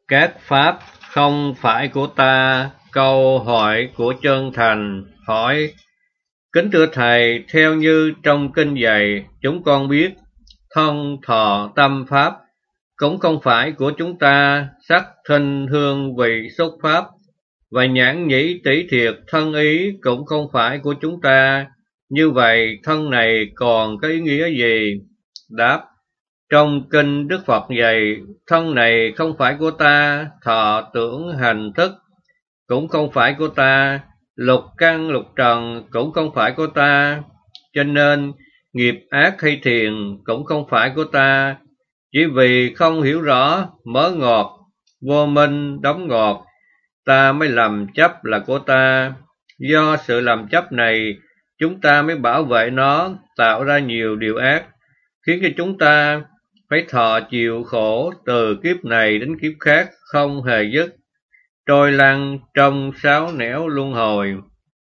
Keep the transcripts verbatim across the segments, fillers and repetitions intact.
Các pháp không phải của ta. Câu hỏi của chân thành hỏi: Kính thưa Thầy, theo như trong kinh dạy, chúng con biết thân thọ tâm pháp cũng không phải của chúng ta, sắc thinh hương vị xúc pháp và nhãn nhĩ tỷ thiệt thân ý cũng không phải của chúng ta. Như vậy thân này còn có ý nghĩa gì? Đáp: Trong kinh Đức Phật dạy, thân này không phải của ta, thọ tưởng hành thức cũng không phải của ta, lục căn lục trần cũng không phải của ta, cho nên nghiệp ác hay thiền cũng không phải của ta. Chỉ vì không hiểu rõ mớ ngọt, vô minh đóng ngọt, ta mới lầm chấp là của ta. Do sự lầm chấp này, chúng ta mới bảo vệ nó, tạo ra nhiều điều ác, khiến cho chúng ta phải thọ chịu khổ từ kiếp này đến kiếp khác không hề dứt, trôi lăn trong sáu nẻo luân hồi.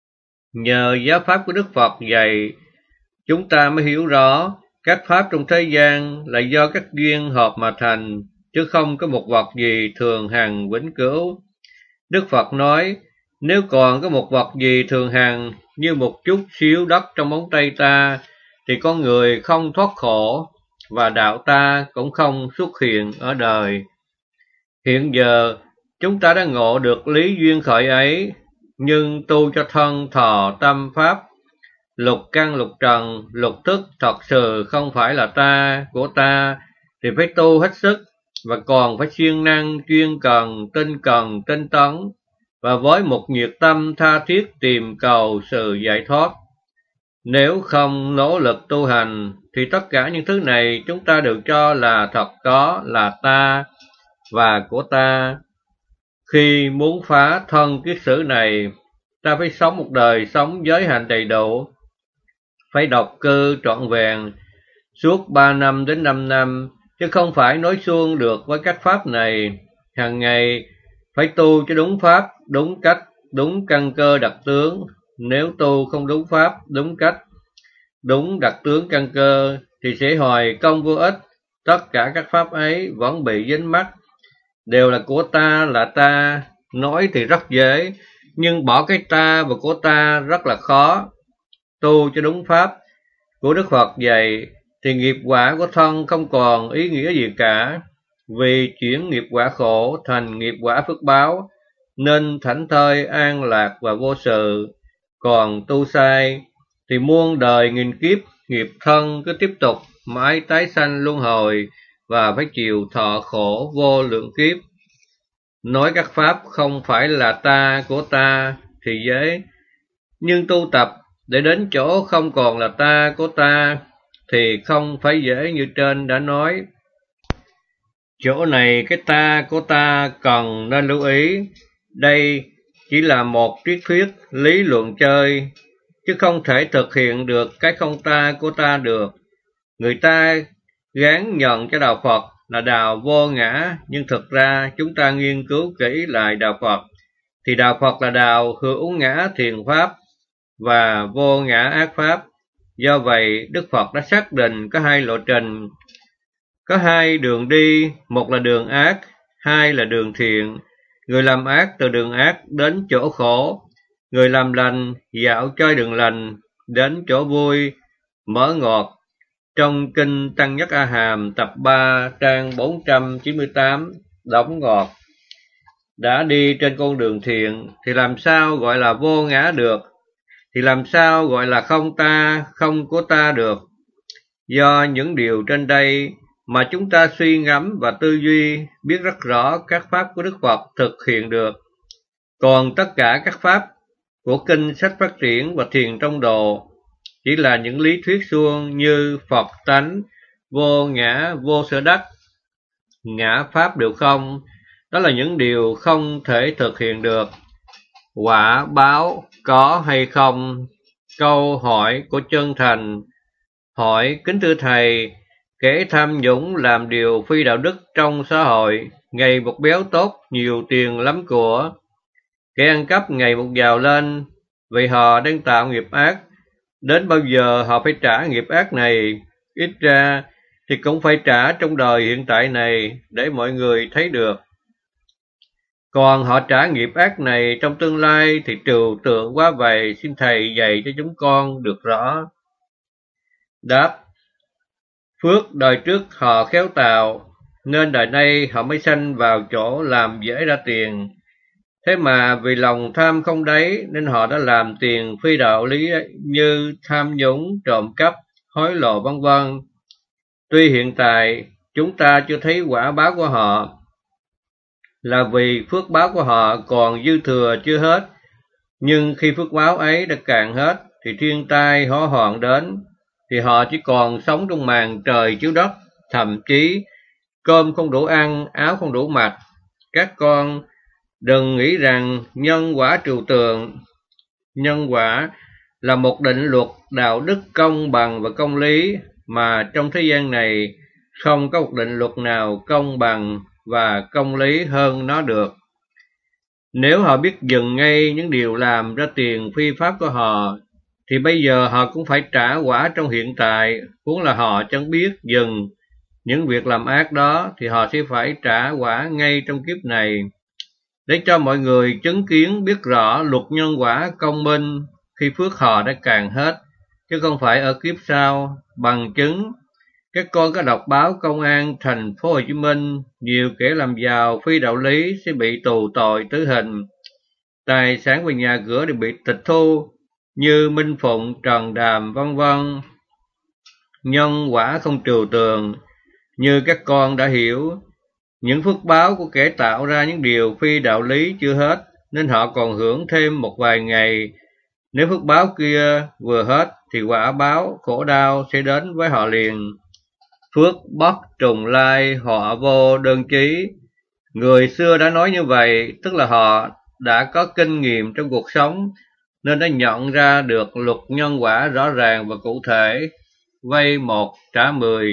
Nhờ giáo pháp của Đức Phật dạy, chúng ta mới hiểu rõ các pháp trong thế gian là do các duyên hợp mà thành, chứ không có một vật gì thường hằng vĩnh cửu. Đức Phật nói, nếu còn có một vật gì thường hằng như một chút xíu đất trong móng tay ta, thì con người không thoát khổ, và đạo ta cũng không xuất hiện ở đời. Hiện giờ, chúng ta đã ngộ được lý duyên khởi ấy, nhưng tu cho thân thọ tâm pháp, lục căn lục trần, lục thức thật sự không phải là ta, của ta, thì phải tu hết sức, và còn phải siêng năng, chuyên cần, tinh cần, tinh tấn, và với một nhiệt tâm tha thiết tìm cầu sự giải thoát. Nếu không nỗ lực tu hành, thì tất cả những thứ này chúng ta đều cho là thật có, là ta và của ta. Khi muốn phá thân kiết sử này, ta phải sống một đời sống giới hạnh đầy đủ, phải độc cư trọn vẹn suốt ba năm đến năm năm, chứ không phải nói suông được với các pháp này. Hàng ngày phải tu cho đúng pháp, đúng cách, đúng căn cơ đặc tướng. Nếu tu không đúng pháp, đúng cách, đúng đặc tướng căn cơ, thì sẽ hoài công vô ích. Tất cả các pháp ấy vẫn bị dính mắc, đều là của ta, là ta. Nói thì rất dễ, nhưng bỏ cái ta và của ta rất là khó. Tu cho đúng pháp của Đức Phật dạy, thì nghiệp quả của thân không còn ý nghĩa gì cả, vì chuyển nghiệp quả khổ thành nghiệp quả phước báo, nên thảnh thơi an lạc và vô sự. Còn tu sai, thì muôn đời nghìn kiếp, nghiệp thân cứ tiếp tục mãi tái sanh luân hồi, và phải chịu thọ khổ vô lượng kiếp. Nói các pháp không phải là ta, của ta thì dễ, nhưng tu tập để đến chỗ không còn là ta, của ta thì không phải dễ như trên đã nói. Chỗ này cái ta, của ta cần nên lưu ý, đây chỉ là một triết thuyết lý luận chơi, chứ không thể thực hiện được cái không ta, của ta được. Người ta gán nhận cho đạo Phật là đạo vô ngã, nhưng thực ra chúng ta nghiên cứu kỹ lại đạo Phật, thì đạo Phật là đạo hữu ngã thiền pháp và vô ngã ác pháp. Do vậy, Đức Phật đã xác định có hai lộ trình, có hai đường đi, một là đường ác, hai là đường thiện. Người làm ác từ đường ác đến chỗ khổ, người làm lành dạo chơi đường lành đến chỗ vui, mở ngọt. Trong kinh Tăng Nhất A Hàm tập ba trang bốn trăm chín mươi tám, đóng ngọt. Đã đi trên con đường thiện thì làm sao gọi là vô ngã được, thì làm sao gọi là không ta, không của ta được. Do những điều trên đây mà chúng ta suy ngẫm và tư duy, biết rất rõ các pháp của Đức Phật thực hiện được. Còn tất cả các pháp của kinh sách phát triển và thiền trong độ chỉ là những lý thuyết suông như Phật tánh, vô ngã, vô sở đắc, ngã pháp đều không. Đó là những điều không thể thực hiện được. Quả báo có hay không? Câu hỏi của chân thành hỏi: Kính thưa Thầy, kẻ tham nhũng làm điều phi đạo đức trong xã hội, ngày một béo tốt, nhiều tiền lắm của. Kẻ ăn cắp ngày một giàu lên, vì họ đang tạo nghiệp ác. Đến bao giờ họ phải trả nghiệp ác này? Ít ra thì cũng phải trả trong đời hiện tại này, để mọi người thấy được. Còn họ trả nghiệp ác này trong tương lai thì trừu tượng quá vậy, xin Thầy dạy cho chúng con được rõ. Đáp: phước đời trước họ khéo tạo, nên đời nay họ mới sanh vào chỗ làm dễ ra tiền. Thế mà vì lòng tham không đáy nên họ đã làm tiền phi đạo lý như tham nhũng, trộm cắp, hối lộ vân vân. Tuy hiện tại chúng ta chưa thấy quả báo của họ, là vì phước báo của họ còn dư thừa chưa hết, nhưng khi phước báo ấy đã cạn hết thì thiên tai hỏa hoạn đến, thì họ chỉ còn sống trong màn trời chiếu đất, thậm chí cơm không đủ ăn, áo không đủ mặc. Các con đừng nghĩ rằng nhân quả trừu tượng. Nhân quả là một định luật đạo đức công bằng và công lý, mà trong thế gian này không có một định luật nào công bằng và công lý hơn nó được. Nếu họ biết dừng ngay những điều làm ra tiền phi pháp của họ, thì bây giờ họ cũng phải trả quả trong hiện tại. Huống là họ chẳng biết dừng những việc làm ác đó, thì họ sẽ phải trả quả ngay trong kiếp này. Để cho mọi người chứng kiến biết rõ luật nhân quả công minh khi phước họ đã cạn hết, chứ không phải ở kiếp sau. Bằng chứng, các con có đọc báo công an thành phố Hồ Chí Minh, nhiều kẻ làm giàu phi đạo lý sẽ bị tù tội tử hình, tài sản và nhà cửa đều bị tịch thu, như Minh Phụng, Trần Đàm vân vân. Nhân quả không trừu tượng, như các con đã hiểu. Những phước báo của kẻ tạo ra những điều phi đạo lý chưa hết, nên họ còn hưởng thêm một vài ngày. Nếu phước báo kia vừa hết, thì quả báo khổ đau sẽ đến với họ liền. Phước bất trùng lai, họa vô đơn chí. Người xưa đã nói như vậy, tức là họ đã có kinh nghiệm trong cuộc sống, nên đã nhận ra được luật nhân quả rõ ràng và cụ thể. Vay một trả mười.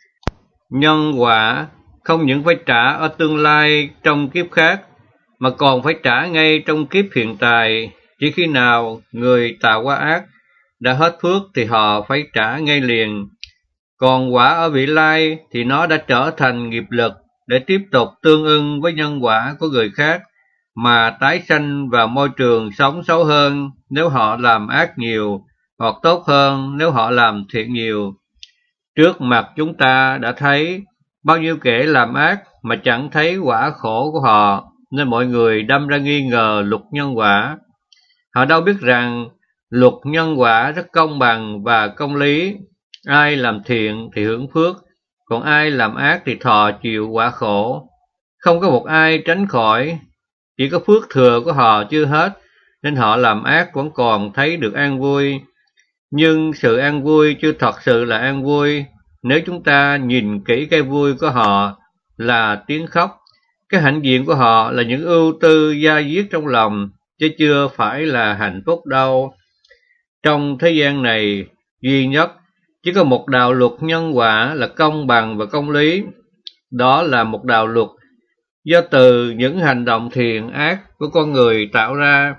Nhân quả không những phải trả ở tương lai trong kiếp khác, mà còn phải trả ngay trong kiếp hiện tại. Chỉ khi nào người tạo quá ác đã hết phước thì họ phải trả ngay liền. Còn quả ở vị lai thì nó đã trở thành nghiệp lực để tiếp tục tương ưng với nhân quả của người khác, mà tái sanh vào môi trường sống xấu hơn nếu họ làm ác nhiều, hoặc tốt hơn nếu họ làm thiện nhiều. Trước mặt chúng ta đã thấy bao nhiêu kẻ làm ác mà chẳng thấy quả khổ của họ, nên mọi người đâm ra nghi ngờ luật nhân quả. Họ đâu biết rằng luật nhân quả rất công bằng và công lý. Ai làm thiện thì hưởng phước, còn ai làm ác thì thọ chịu quả khổ. Không có một ai tránh khỏi, chỉ có phước thừa của họ chưa hết, nên họ làm ác vẫn còn thấy được an vui. Nhưng sự an vui chưa thật sự là an vui. Nếu chúng ta nhìn kỹ cái vui của họ là tiếng khóc, cái hãnh diện của họ là những ưu tư da diết trong lòng, chứ chưa phải là hạnh phúc đâu. Trong thế gian này, duy nhất chỉ có một đạo luật nhân quả là công bằng và công lý. Đó là một đạo luật do từ những hành động thiện ác của con người tạo ra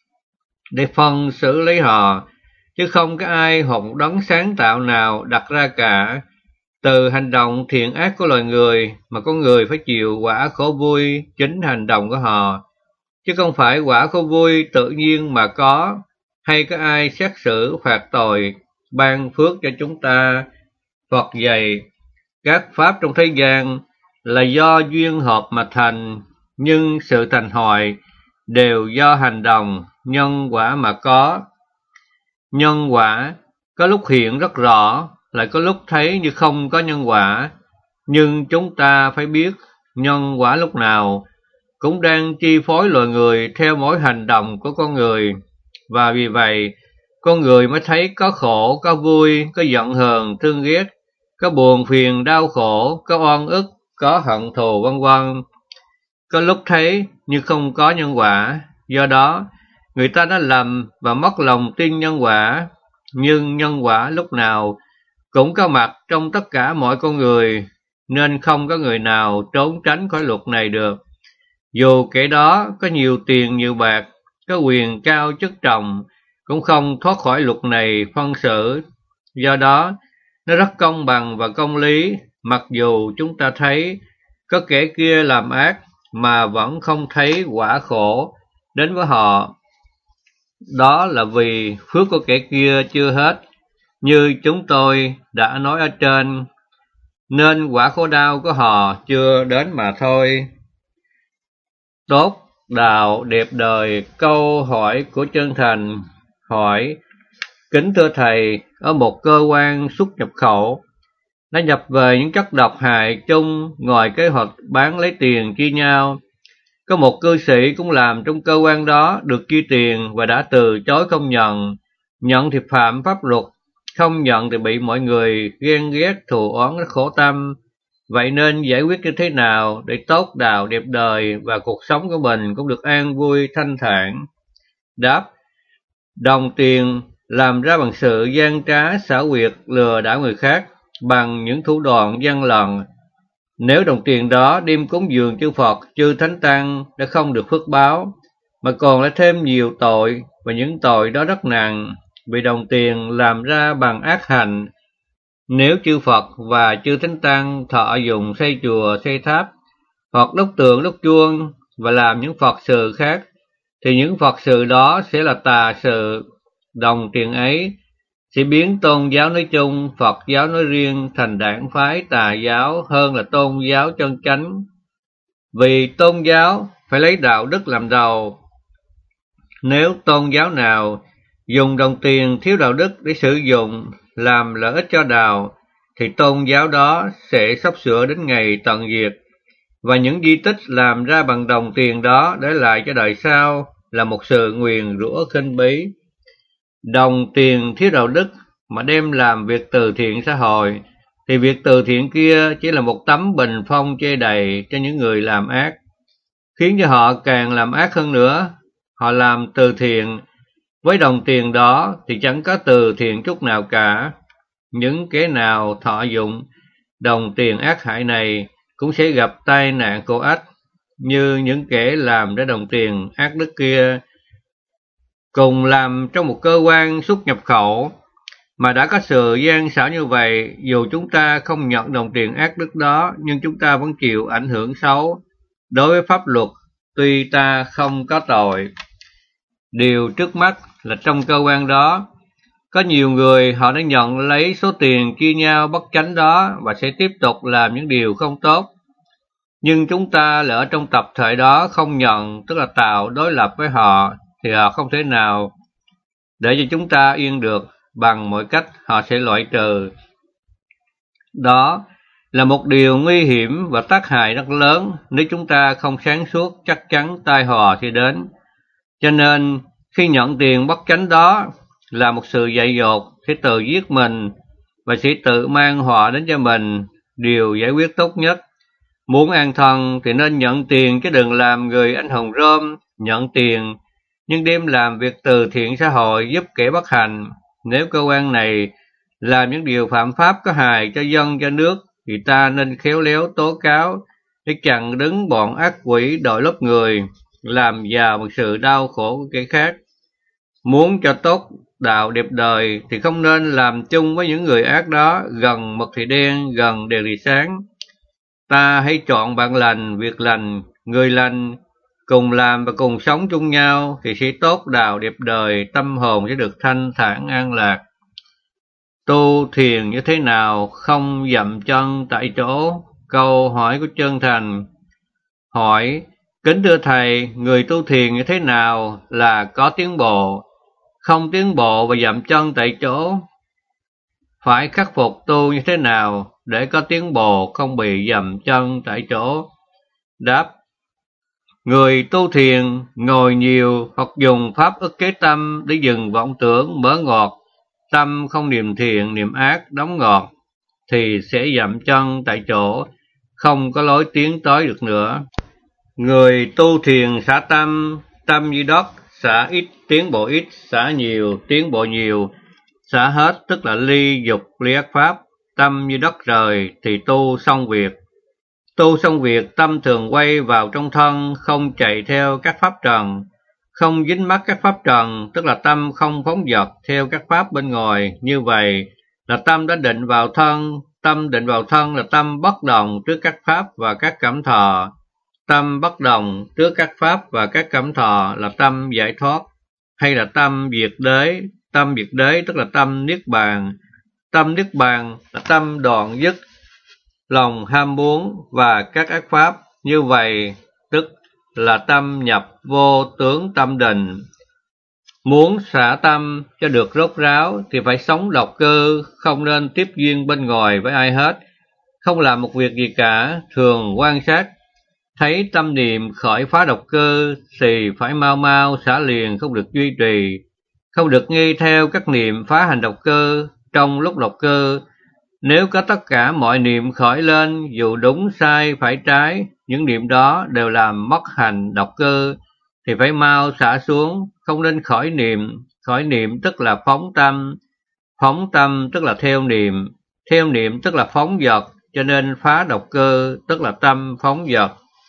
để phân xử lấy họ, chứ không có ai hoặc một đấng sáng tạo nào đặt ra cả. Từ hành động thiện ác của loài người mà con người phải chịu quả khổ vui chính hành động của họ, chứ không phải quả khổ vui tự nhiên mà có, hay có ai xét xử phạt tội, ban phước cho chúng ta. Phật dạy, các pháp trong thế gian là do duyên hợp mà thành, nhưng sự thành hoại đều do hành động, nhân quả mà có. Nhân quả có lúc hiện rất rõ, lại có lúc thấy như không có nhân quả, nhưng chúng ta phải biết nhân quả lúc nào cũng đang chi phối loài người theo mỗi hành động của con người, và vì vậy con người mới thấy có khổ, có vui, có giận hờn, thương ghét, có buồn phiền, đau khổ, có oan ức, có hận thù vân vân. Có lúc thấy như không có nhân quả, do đó người ta đã lầm và mất lòng tin nhân quả. Nhưng nhân quả lúc nào cũng có mặt trong tất cả mọi con người, nên không có người nào trốn tránh khỏi luật này được. Dù kẻ đó có nhiều tiền nhiều bạc, có quyền cao chức trọng, cũng không thoát khỏi luật này phân xử. Do đó, nó rất công bằng và công lý, mặc dù chúng ta thấy có kẻ kia làm ác, mà vẫn không thấy quả khổ đến với họ. Đó là vì phước của kẻ kia chưa hết, như chúng tôi đã nói ở trên, nên quả khổ đau của họ chưa đến mà thôi. Tốt đạo đẹp đời. Câu hỏi của Chân Thành hỏi: kính thưa thầy, ở một cơ quan xuất nhập khẩu đã nhập về những chất độc hại chung, ngoài kế hoạch bán lấy tiền chia nhau, có một cư sĩ cũng làm trong cơ quan đó được chia tiền và đã từ chối không nhận. Nhận thì phạm pháp luật, không nhận thì bị mọi người ghen ghét thù oán rất khổ tâm. Vậy nên giải quyết như thế nào để tốt đạo đẹp đời và cuộc sống của mình cũng được an vui thanh thản? Đáp: đồng tiền làm ra bằng sự gian trá xảo quyệt lừa đảo người khác bằng những thủ đoạn gian lận. Nếu đồng tiền đó đem cúng dường chư Phật, chư Thánh Tăng đã không được phước báo, mà còn lại thêm nhiều tội, và những tội đó rất nặng, vì đồng tiền làm ra bằng ác hành. Nếu chư Phật và chư Thánh Tăng thọ dùng xây chùa, xây tháp, hoặc đúc tượng, đúc chuông và làm những Phật sự khác, thì những Phật sự đó sẽ là tà sự. Đồng tiền ấy sẽ biến tôn giáo nói chung, Phật giáo nói riêng thành đảng phái tà giáo hơn là tôn giáo chân chánh. Vì tôn giáo phải lấy đạo đức làm đầu. Nếu tôn giáo nào dùng đồng tiền thiếu đạo đức để sử dụng làm lợi ích cho đạo, thì tôn giáo đó sẽ sắp sửa đến ngày tận diệt, và những di tích làm ra bằng đồng tiền đó để lại cho đời sau là một sự nguyền rủa khinh bí. Đồng tiền thiếu đạo đức mà đem làm việc từ thiện xã hội, thì việc từ thiện kia chỉ là một tấm bình phong che đầy cho những người làm ác, khiến cho họ càng làm ác hơn nữa. Họ làm từ thiện với đồng tiền đó thì chẳng có từ thiện chút nào cả. Những kẻ nào thọ dụng đồng tiền ác hại này cũng sẽ gặp tai nạn khổ ách như những kẻ làm ra đồng tiền ác đức kia. Cùng làm trong một cơ quan xuất nhập khẩu mà đã có sự gian xảo như vậy, dù chúng ta không nhận đồng tiền ác đức đó, nhưng chúng ta vẫn chịu ảnh hưởng xấu đối với pháp luật, tuy ta không có tội. Điều trước mắt là trong cơ quan đó có nhiều người họ đã nhận lấy số tiền chia nhau bất chánh đó và sẽ tiếp tục làm những điều không tốt. Nhưng chúng ta lỡ trong tập thể đó không nhận, tức là tạo đối lập với họ, thì họ không thể nào để cho chúng ta yên được. Bằng mọi cách họ sẽ loại trừ. Đó là một điều nguy hiểm và tác hại rất lớn. Nếu chúng ta không sáng suốt, chắc chắn tai họa sẽ đến. Cho nên khi nhận tiền bất chánh đó là một sự dại dột, sẽ tự giết mình và sẽ tự mang họa đến cho mình. Điều giải quyết tốt nhất, muốn an thân thì nên nhận tiền, chứ đừng làm người anh hùng rôm, nhận tiền nhưng đem làm việc từ thiện xã hội, giúp kẻ bất hạnh. Nếu cơ quan này làm những điều phạm pháp có hại cho dân cho nước, thì ta nên khéo léo tố cáo để chặn đứng bọn ác quỷ đội lốt người, làm giàu một sự đau khổ của kẻ khác. Muốn cho tốt đạo đẹp đời thì không nên làm chung với những người ác đó. Gần mực thì đen, gần đèn thì sáng. Ta hãy chọn bạn lành, việc lành, người lành, cùng làm và cùng sống chung nhau thì sẽ tốt đạo đẹp đời, tâm hồn sẽ được thanh thản an lạc. Tu thiền như thế nào không dậm chân tại chỗ? Câu hỏi của Chân Thành hỏi: kính thưa thầy, người tu thiền như thế nào là có tiến bộ? Không tiến bộ và dậm chân tại chỗ, phải khắc phục tu như thế nào để có tiến bộ, không bị dậm chân tại chỗ? Đáp: người tu thiền ngồi nhiều hoặc dùng pháp ức chế tâm để dừng vọng tưởng mỡ ngọt, tâm không niệm thiện niệm ác đóng ngọt, thì sẽ dậm chân tại chỗ, không có lối tiến tới được nữa. Người tu thiền xả tâm, tâm như đất, xả ít tiến bộ ít, xả nhiều tiến bộ nhiều. Xả hết tức là ly dục ly ác pháp. Tâm như đất rời thì tu xong việc. Tu xong việc, tâm thường quay vào trong thân, không chạy theo các pháp trần, không dính mắc các pháp trần, tức là tâm không phóng dật theo các pháp bên ngoài. Như vậy là tâm đã định vào thân. Tâm định vào thân là tâm bất động trước các pháp và các cảm thọ. Tâm bất đồng trước các pháp và các cảm thọ là tâm giải thoát, hay là tâm diệt đế? Tâm diệt đế tức là tâm niết bàn. Tâm niết bàn là tâm đoạn dứt lòng ham muốn và các ác pháp. Như vậy tức là tâm nhập vô tướng tâm định. Muốn xả tâm cho được rốt ráo thì phải sống độc cư, không nên tiếp duyên bên ngoài với ai hết, không làm một việc gì cả, thường quan sát. Thấy tâm niệm khởi phá độc cư thì phải mau mau xả liền, không được duy trì, không được nghi theo các niệm phá hành độc cư. Trong lúc độc cư, nếu có tất cả mọi niệm khởi lên, dù đúng sai phải trái, những niệm đó đều làm mất hành độc cư, thì phải mau xả xuống, không nên khởi niệm. Khởi niệm tức là phóng tâm, phóng tâm tức là theo niệm, theo niệm tức là phóng dật, cho nên phá độc cư tức là tâm phóng dật.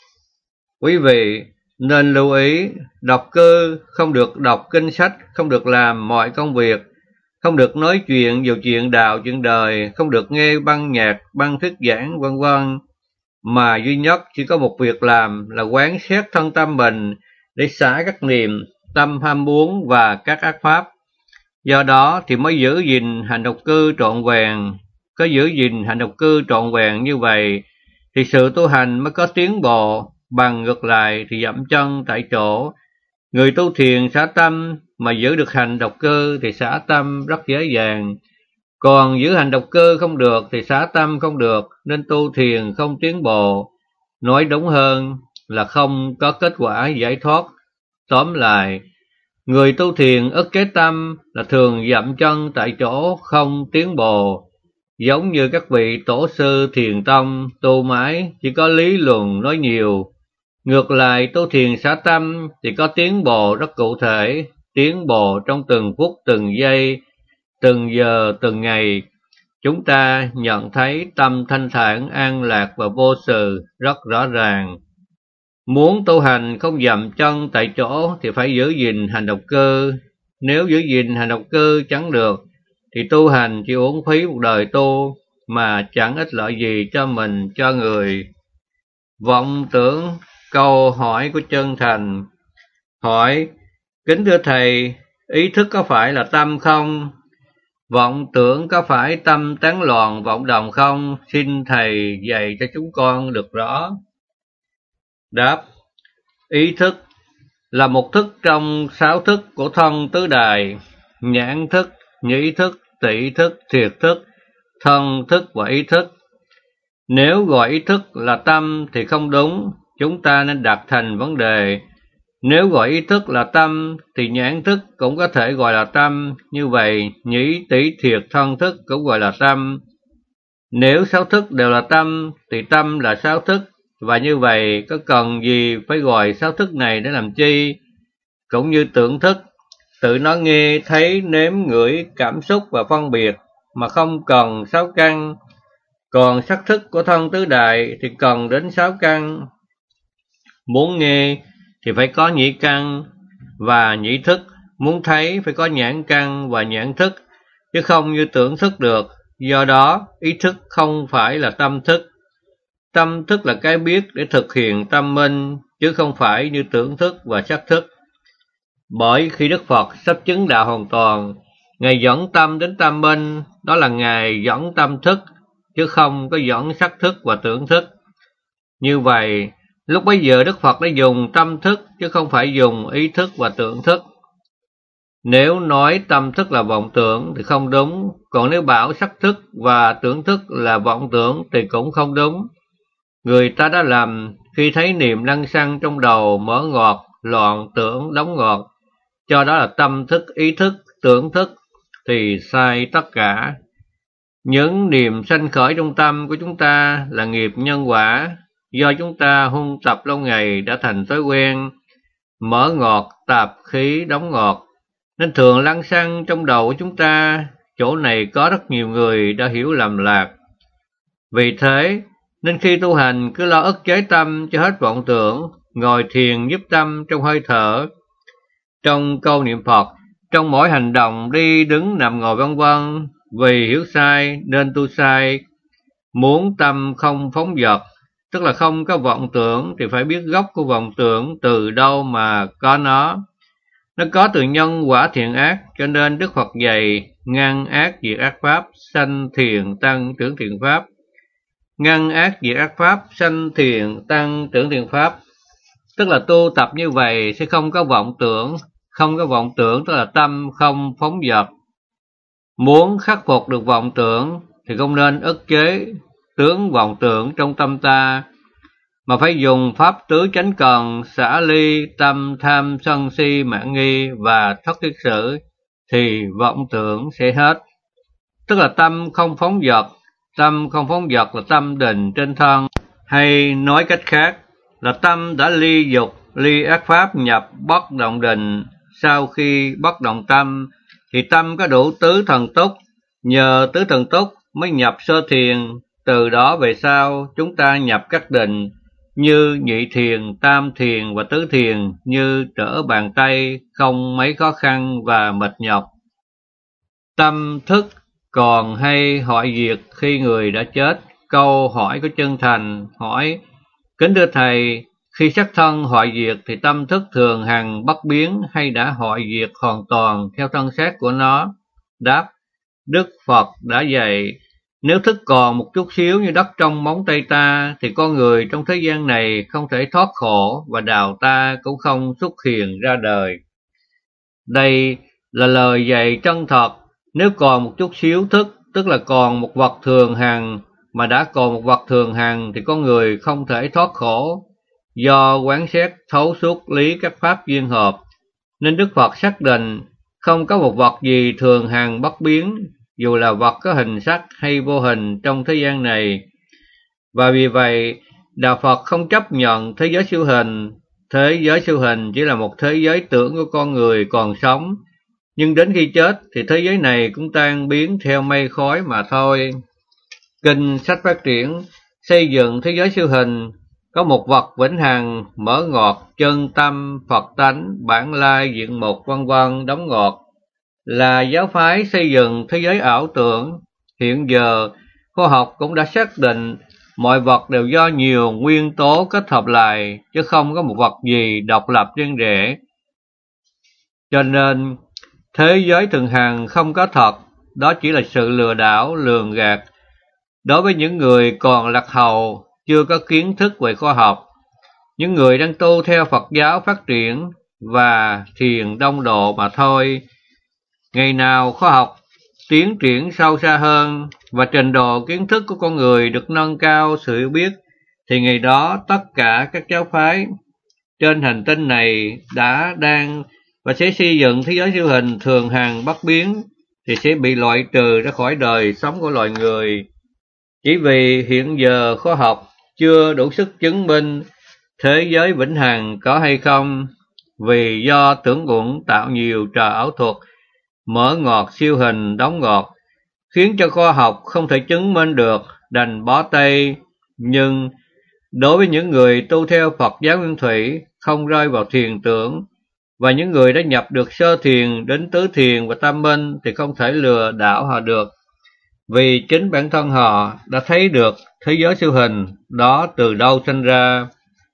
Quý vị nên lưu ý, độc cư không được đọc kinh sách, không được làm mọi công việc, không được nói chuyện vào chuyện đạo chuyện đời, không được nghe băng nhạc, băng thuyết giảng vân vân, mà duy nhất chỉ có một việc làm là quán xét thân tâm mình để xả các niệm, tâm ham muốn và các ác pháp. Do đó thì mới giữ gìn hành độc cư trọn vẹn. Có giữ gìn hành độc cư trọn vẹn như vậy thì sự tu hành mới có tiến bộ. Bằng ngược lại thì dậm chân tại chỗ. Người tu thiền xả tâm mà giữ được hành độc cư thì xả tâm rất dễ dàng. Còn giữ hành độc cư không được thì xả tâm không được, nên tu thiền không tiến bộ. Nói đúng hơn là không có kết quả giải thoát. Tóm lại, người tu thiền ức chế tâm là thường dậm chân tại chỗ, không tiến bộ. Giống như các vị tổ sư thiền tông tu mãi chỉ có lý luận nói nhiều. Ngược lại, tu thiền xả tâm thì có tiến bộ rất cụ thể, tiến bộ trong từng phút, từng giây, từng giờ, từng ngày. Chúng ta nhận thấy tâm thanh thản, an lạc và vô sự rất rõ ràng. Muốn tu hành không dậm chân tại chỗ thì phải giữ gìn hành độc cư. Nếu giữ gìn hành độc cư chẳng được thì tu hành chỉ uổng phí một đời tu, mà chẳng ích lợi gì cho mình, cho người. Vọng tưởng câu hỏi của chân thành. Hỏi: kính thưa thầy, ý thức có phải là tâm không? Vọng tưởng có phải tâm tán loạn vọng động không? Xin thầy dạy cho chúng con được rõ. Đáp: ý thức là một thức trong sáu thức của thân tứ đài: nhãn thức, nhĩ thức, tỷ thức, thiệt thức, thân thức và ý thức. Nếu gọi ý thức là tâm thì không đúng, chúng ta nên đặt thành vấn đề. Nếu gọi ý thức là tâm thì nhãn thức cũng có thể gọi là tâm, như vậy nhĩ tỷ thiệt thân thức cũng gọi là tâm. Nếu sáu thức đều là tâm thì tâm là sáu thức, và như vậy có cần gì phải gọi sáu thức này để làm chi? Cũng như tưởng thức, tự nó nghe, thấy, nếm, ngửi, cảm xúc và phân biệt mà không cần sáu căn. Còn sắc thức của thân tứ đại thì cần đến sáu căn. Muốn nghe thì phải có nhĩ căn và nhĩ thức, muốn thấy phải có nhãn căn và nhãn thức, chứ không như tưởng thức được. Do đó, ý thức không phải là tâm thức. Tâm thức là cái biết để thực hiện tâm minh, chứ không phải như tưởng thức và sắc thức. Bởi khi Đức Phật sắp chứng đạo hoàn toàn, Ngài dẫn tâm đến tâm minh, đó là Ngài dẫn tâm thức, chứ không có dẫn sắc thức và tưởng thức. Như vậy, lúc bấy giờ Đức Phật đã dùng tâm thức, chứ không phải dùng ý thức và tưởng thức. Nếu nói tâm thức là vọng tưởng thì không đúng, còn nếu bảo sắc thức và tưởng thức là vọng tưởng thì cũng không đúng. Người ta đã lầm khi thấy niệm lăng xăng trong đầu mở ngọt, loạn tưởng đóng ngọt, cho đó là tâm thức, ý thức, tưởng thức, thì sai tất cả. Những niệm sanh khởi trong tâm của chúng ta là nghiệp nhân quả, do chúng ta huân tập lâu ngày đã thành thói quen, mở ngọt, tạp khí, đóng ngọt, nên thường lăng xăng trong đầu của chúng ta. Chỗ này có rất nhiều người đã hiểu lầm lạc. Vì thế, nên khi tu hành cứ lo ức chế tâm cho hết vọng tưởng, ngồi thiền giúp tâm trong hơi thở, trong câu niệm Phật, trong mỗi hành động đi đứng nằm ngồi vân vân. Vì hiểu sai nên tu sai. Muốn tâm không phóng dật, tức là không có vọng tưởng, thì phải biết gốc của vọng tưởng từ đâu mà có nó. Nó có từ nhân quả thiện ác, cho nên Đức Phật dạy ngăn ác diệt ác pháp, sanh thiện tăng trưởng thiện pháp. Ngăn ác diệt ác pháp, sanh thiện tăng trưởng thiện pháp. Tức là tu tập như vậy sẽ không có vọng tưởng. Không có vọng tưởng tức là tâm không phóng dật. Muốn khắc phục được vọng tưởng thì không nên ức chế tướng vọng tưởng trong tâm ta, mà phải dùng pháp tứ chánh cần, xả ly tâm tham sân si mạn nghi và thất thiết sử, thì vọng tưởng sẽ hết. Tức là tâm không phóng dật. Tâm không phóng dật là tâm định trên thân, hay nói cách khác là tâm đã ly dục, ly ác pháp, nhập bất động định. Sau khi bất động tâm thì tâm có đủ tứ thần túc, nhờ tứ thần túc mới nhập sơ thiền. Từ đó về sau chúng ta nhập các định như nhị thiền, tam thiền và tứ thiền như trở bàn tay, không mấy khó khăn và mệt nhọc. Tâm thức còn hay hoại diệt khi người đã chết. Câu hỏi của chân thành hỏi: kính thưa Thầy, khi sắc thân hoại diệt thì tâm thức thường hằng bất biến hay đã hoại diệt hoàn toàn theo thân xác của nó? Đáp: Đức Phật đã dạy, nếu thức còn một chút xíu như đất trong móng tay ta, thì con người trong thế gian này không thể thoát khổ, và đạo ta cũng không xuất hiện ra đời. Đây là lời dạy chân thật. Nếu còn một chút xíu thức, tức là còn một vật thường hằng, mà đã còn một vật thường hằng thì con người không thể thoát khổ. Do quán xét thấu suốt lý các pháp duyên hợp, nên Đức Phật xác định không có một vật gì thường hằng bất biến, dù là vật có hình sắc hay vô hình trong thế gian này. Và vì vậy, Đạo Phật không chấp nhận thế giới siêu hình. Thế giới siêu hình chỉ là một thế giới tưởng của con người còn sống, nhưng đến khi chết thì thế giới này cũng tan biến theo mây khói mà thôi. Kinh Sách Phát Triển xây dựng thế giới siêu hình có một vật vĩnh hằng, mở ngọt, chân tâm, Phật tánh, bản lai, diện mục, vân vân, đóng ngọt, là giáo phái xây dựng thế giới ảo tưởng. Hiện giờ, khoa học cũng đã xác định mọi vật đều do nhiều nguyên tố kết hợp lại, chứ không có một vật gì độc lập riêng rẽ. Cho nên, thế giới thường hằng không có thật, đó chỉ là sự lừa đảo, lường gạt. Đối với những người còn lạc hậu, chưa có kiến thức về khoa học, những người đang tu theo Phật giáo phát triển và thiền đông độ mà thôi. Ngày nào khoa học tiến triển sâu xa hơn và trình độ kiến thức của con người được nâng cao sự hiểu biết, thì ngày đó tất cả các giáo phái trên hành tinh này đã, đang và sẽ xây dựng thế giới siêu hình thường hằng bất biến, thì sẽ bị loại trừ ra khỏi đời sống của loài người. Chỉ vì hiện giờ khoa học chưa đủ sức chứng minh thế giới vĩnh hằng có hay không, vì do tưởng uẩn tạo nhiều trò ảo thuật, mở ngọt, siêu hình, đóng ngọt, khiến cho khoa học không thể chứng minh được, đành bó tay. Nhưng đối với những người tu theo Phật giáo Nguyên Thủy, không rơi vào thiền tưởng, và những người đã nhập được sơ thiền đến tứ thiền và tam minh, thì không thể lừa đảo họ được, vì chính bản thân họ đã thấy được thế giới siêu hình đó từ đâu sinh ra.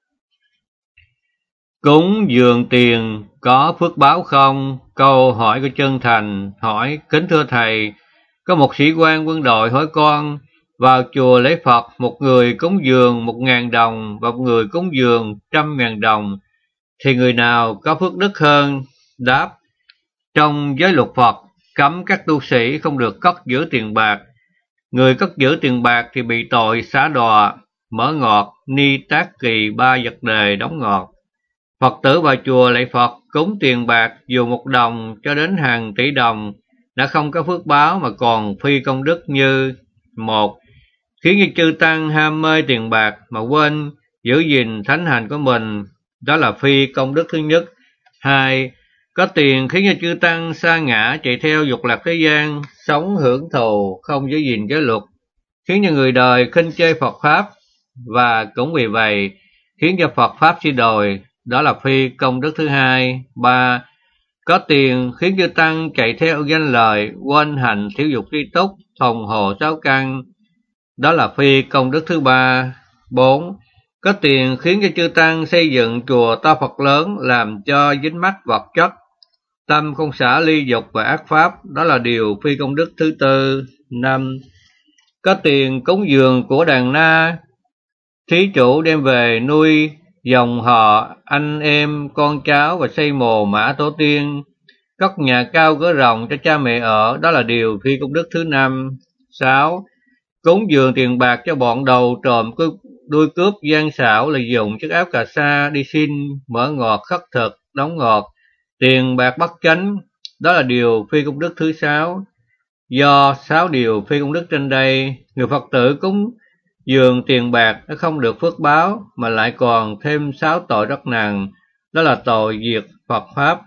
Cúng dường tiền có phước báo không? Câu hỏi của chân thành hỏi: kính thưa Thầy, có một sĩ quan quân đội hỏi con, vào chùa lễ Phật, một người cúng dường một ngàn đồng và một người cúng dường trăm ngàn đồng, thì người nào có phước đức hơn? Đáp: trong giới luật Phật cấm các tu sĩ không được cất giữ tiền bạc. Người cất giữ tiền bạc thì bị tội xá đọa, mở ngọt, ni tác kỳ, ba vật đề, đóng ngọt. Phật tử vào chùa lạy Phật cúng tiền bạc dù một đồng cho đến hàng tỷ đồng đã không có phước báo mà còn phi công đức như: một, khiến như chư tăng ham mê tiền bạc mà quên giữ gìn thánh hành của mình, đó là phi công đức thứ nhất. Hai, có tiền khiến cho chư tăng sa ngã chạy theo dục lạc thế gian, sống hưởng thụ, không giữ gìn giới luật, khiến cho người đời khinh chê Phật Pháp, và cũng vì vậy khiến cho Phật Pháp suy đồi, đó là phi công đức thứ hai. Ba, có tiền khiến chư tăng chạy theo danh lời, quên hành thiếu dục tri túc, phòng hộ sáu căn, đó là phi công đức thứ ba. Bốn, Có tiền khiến cho chư Tăng xây dựng chùa to Phật lớn, làm cho dính mắc vật chất, tâm không xả ly dục và ác pháp, đó là điều phi công đức thứ tư. Năm, có tiền cúng dường của đàn na, thí chủ đem về nuôi dòng họ, anh em, con cháu và xây mồ mã tổ tiên, cất nhà cao cửa rộng cho cha mẹ ở, đó là điều phi công đức thứ năm. Sáu, cúng dường tiền bạc cho bọn đầu trộm đuôi cướp gian xảo, lợi dụng chiếc áo cà sa đi xin mở ngọt khất thực, đóng ngọt, tiền bạc bất chánh, đó là điều phi công đức thứ sáu. Do sáu điều phi công đức trên đây, người Phật tử cúng dường tiền bạc nó không được phước báo, mà lại còn thêm sáu tội rất nặng, đó là tội diệt Phật Pháp.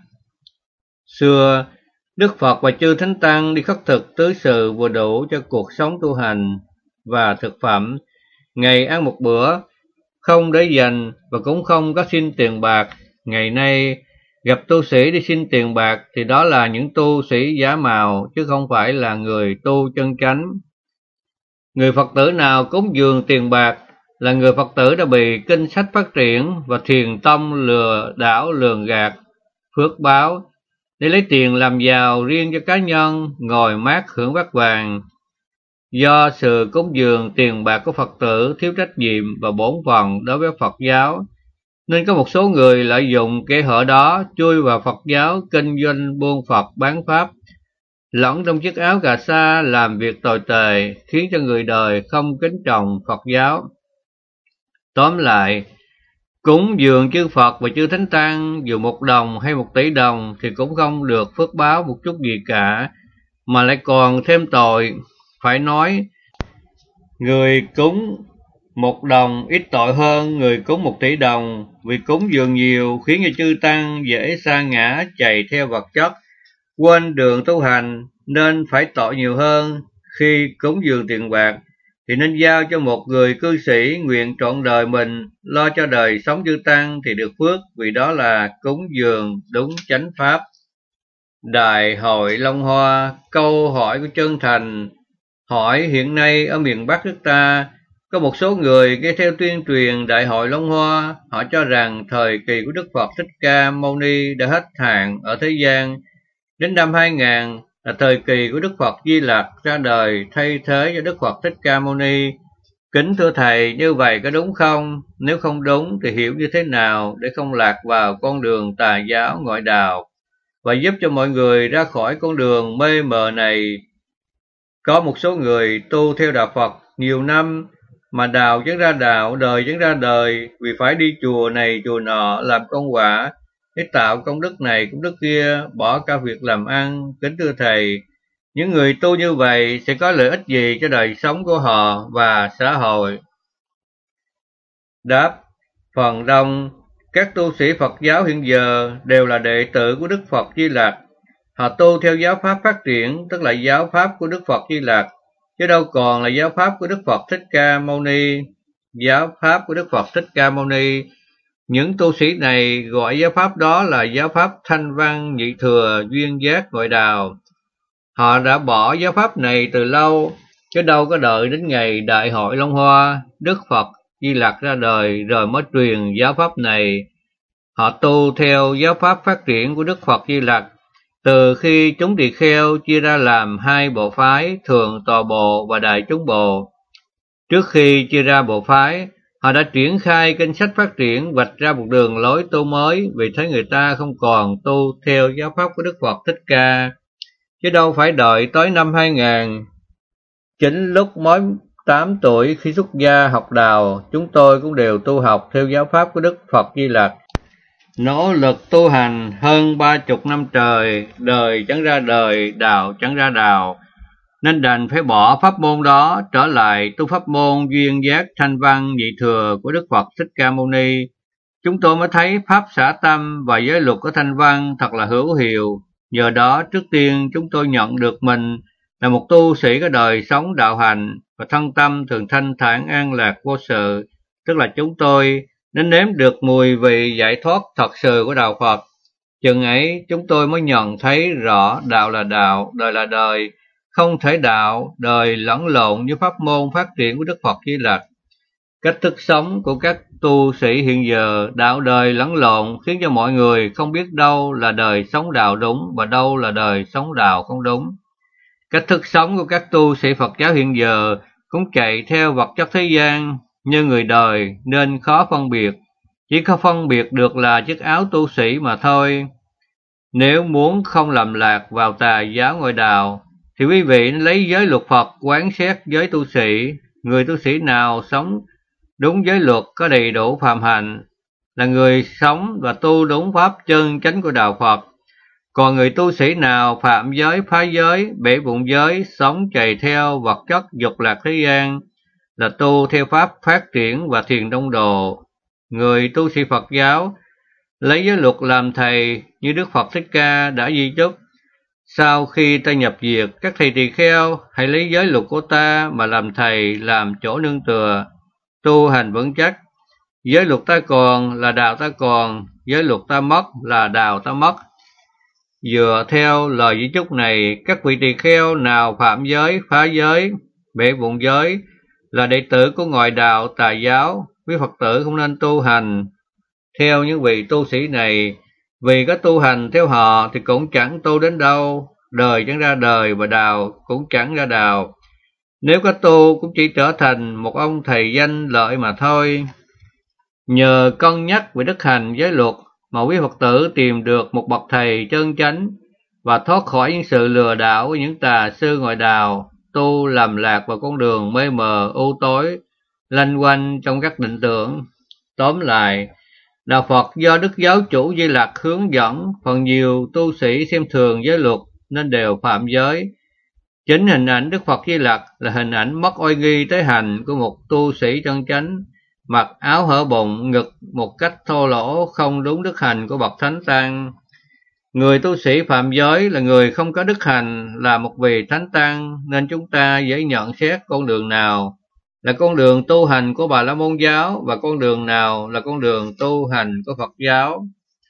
Xưa, Đức Phật và chư Thánh Tăng đi khất thực tứ sự vừa đủ cho cuộc sống tu hành và thực phẩm, ngày ăn một bữa, không để dành và cũng không có xin tiền bạc. Ngày nay, gặp tu sĩ đi xin tiền bạc thì đó là những tu sĩ giả mạo, chứ không phải là người tu chân chánh. Người Phật tử nào cúng dường tiền bạc là người Phật tử đã bị kinh sách phát triển và thiền tông lừa đảo lường gạt phước báo, để lấy tiền làm giàu riêng cho cá nhân, ngồi mát hưởng bát vàng. Do sự cúng dường tiền bạc của Phật tử thiếu trách nhiệm và bổn phận đối với Phật giáo, nên có một số người lợi dụng kẽ hở đó chui vào Phật giáo kinh doanh buôn Phật bán Pháp, lẫn trong chiếc áo cà sa làm việc tồi tệ, khiến cho người đời không kính trọng Phật giáo. Tóm lại, cúng dường chư Phật và chư Thánh Tăng dù một đồng hay một tỷ đồng thì cũng không được phước báo một chút gì cả, mà lại còn thêm tội. Phải nói, người cúng một đồng ít tội hơn người cúng một tỷ đồng, vì cúng dường nhiều khiến cho chư Tăng dễ sa ngã chạy theo vật chất, quên đường tu hành, nên phải tội nhiều hơn. Khi cúng dường tiền bạc thì nên giao cho một người cư sĩ nguyện trọn đời mình lo cho đời sống chư Tăng thì được phước, vì đó là cúng dường đúng chánh pháp. Đại hội Long Hoa, câu hỏi của chân thành. Hỏi, hiện nay ở miền Bắc nước ta có một số người nghe theo tuyên truyền Đại hội Long Hoa, họ cho rằng thời kỳ của Đức Phật Thích Ca Mâu Ni đã hết hạn ở thế gian, đến năm hai nghìn là thời kỳ của Đức Phật Di Lặc ra đời thay thế cho Đức Phật Thích Ca Mâu Ni. Kính thưa Thầy, như vậy có đúng không? Nếu không đúng thì hiểu như thế nào để không lạc vào con đường tà giáo ngoại đạo và giúp cho mọi người ra khỏi con đường mê mờ này? Có một số người tu theo đạo Phật nhiều năm mà đạo chẳng ra đạo, đời chẳng ra đời, vì phải đi chùa này chùa nọ làm công quả để tạo công đức này công đức kia, bỏ cả việc làm ăn. Kính thưa Thầy, những người tu như vậy sẽ có lợi ích gì cho đời sống của họ và xã hội? Đáp, phần đông các tu sĩ Phật giáo hiện giờ đều là đệ tử của Đức Phật Di Lặc. Họ tu theo giáo pháp phát triển, tức là giáo pháp của Đức Phật Di Lặc, chứ đâu còn là giáo pháp của Đức Phật Thích Ca Mâu Ni. Giáo pháp của Đức Phật Thích Ca Mâu Ni, những tu sĩ này gọi giáo pháp đó là giáo pháp Thanh Văn Nhị Thừa Duyên Giác Ngoại Đạo. Họ đã bỏ giáo pháp này từ lâu, chứ đâu có đợi đến ngày Đại hội Long Hoa, Đức Phật Di Lặc ra đời rồi mới truyền giáo pháp này. Họ tu theo giáo pháp phát triển của Đức Phật Di Lặc, từ khi chúng tỳ kheo chia ra làm hai bộ phái, Thượng Tọa Bộ và Đại Chúng Bộ. Trước khi chia ra bộ phái, họ đã triển khai kinh sách phát triển, vạch ra một đường lối tu mới, vì thấy người ta không còn tu theo giáo pháp của Đức Phật Thích Ca, chứ đâu phải đợi tới năm hai nghìn. Chính lúc mới tám tuổi khi xuất gia học đạo, chúng tôi cũng đều tu học theo giáo pháp của Đức Phật Di Lặc. Nỗ lực tu hành hơn ba chục năm trời, đời chẳng ra đời, đạo chẳng ra đạo, nên đành phải bỏ pháp môn đó, trở lại tu pháp môn Duyên Giác Thanh Văn Nhị Thừa của Đức Phật Thích Ca Mâu Ni. Chúng tôi mới thấy pháp xả tâm và giới luật của Thanh Văn thật là hữu hiệu. Nhờ đó, trước tiên chúng tôi nhận được mình là một tu sĩ có đời sống đạo hành và thân tâm thường thanh thản an lạc vô sự, tức là chúng tôi nên nếm được mùi vị giải thoát thật sự của đạo Phật. Chừng ấy chúng tôi mới nhận thấy rõ đạo là đạo, đời là đời, không thể đạo, đời lẫn lộn với pháp môn phát triển của Đức Phật Di Lặc. Cách thức sống của các tu sĩ hiện giờ đạo đời lẫn lộn khiến cho mọi người không biết đâu là đời sống đạo đúng và đâu là đời sống đạo không đúng. Cách thức sống của các tu sĩ Phật giáo hiện giờ cũng chạy theo vật chất thế gian như người đời nên khó phân biệt, chỉ có phân biệt được là chiếc áo tu sĩ mà thôi. Nếu muốn không lầm lạc vào tà giáo ngoại đạo thì quý vị lấy giới luật Phật quán xét giới tu sĩ. Người tu sĩ nào sống đúng giới luật có đầy đủ phạm hạnh là người sống và tu đúng pháp chân chánh của đạo Phật. Còn người tu sĩ nào phạm giới, phá giới, bể bụng giới, sống chạy theo vật chất dục lạc thế gian là tu theo pháp phát triển và thiền đông độ. Người tu sĩ Phật giáo lấy giới luật làm thầy như Đức Phật Thích Ca đã di chúc: sau khi ta nhập diệt, các thầy tỳ kheo hãy lấy giới luật của ta mà làm thầy, làm chỗ nương tựa, tu hành vững chắc. Giới luật ta còn là đạo ta còn, giới luật ta mất là đạo ta mất. Dựa theo lời di chúc này, các vị tỳ kheo nào phạm giới, phá giới, bể bụng giới là đệ tử của ngoại đạo tà giáo. Quý Phật tử không nên tu hành theo những vị tu sĩ này, vì có tu hành theo họ thì cũng chẳng tu đến đâu, đời chẳng ra đời và đạo cũng chẳng ra đạo. Nếu có tu cũng chỉ trở thành một ông thầy danh lợi mà thôi. Nhờ cân nhắc về đức hành giới luật mà quý Phật tử tìm được một bậc thầy chân chánh và thoát khỏi những sự lừa đảo của những tà sư ngoại đạo, tu lầm lạc vào con đường mê mờ u tối, lanh quanh trong các định tưởng. Tóm lại, đạo Phật do Đức Giáo Chủ Di Lặc hướng dẫn, phần nhiều tu sĩ xem thường giới luật nên đều phạm giới. Chính hình ảnh Đức Phật Di Lặc là hình ảnh mất oai nghi tế hành của một tu sĩ chân chánh, mặc áo hở bụng, ngực một cách thô lỗ, không đúng đức hành của bậc thánh tăng. Người tu sĩ phạm giới là người không có đức hành, là một vị thánh tăng, nên chúng ta dễ nhận xét con đường nào là con đường tu hành của Bà La Môn giáo và con đường nào là con đường tu hành của Phật giáo.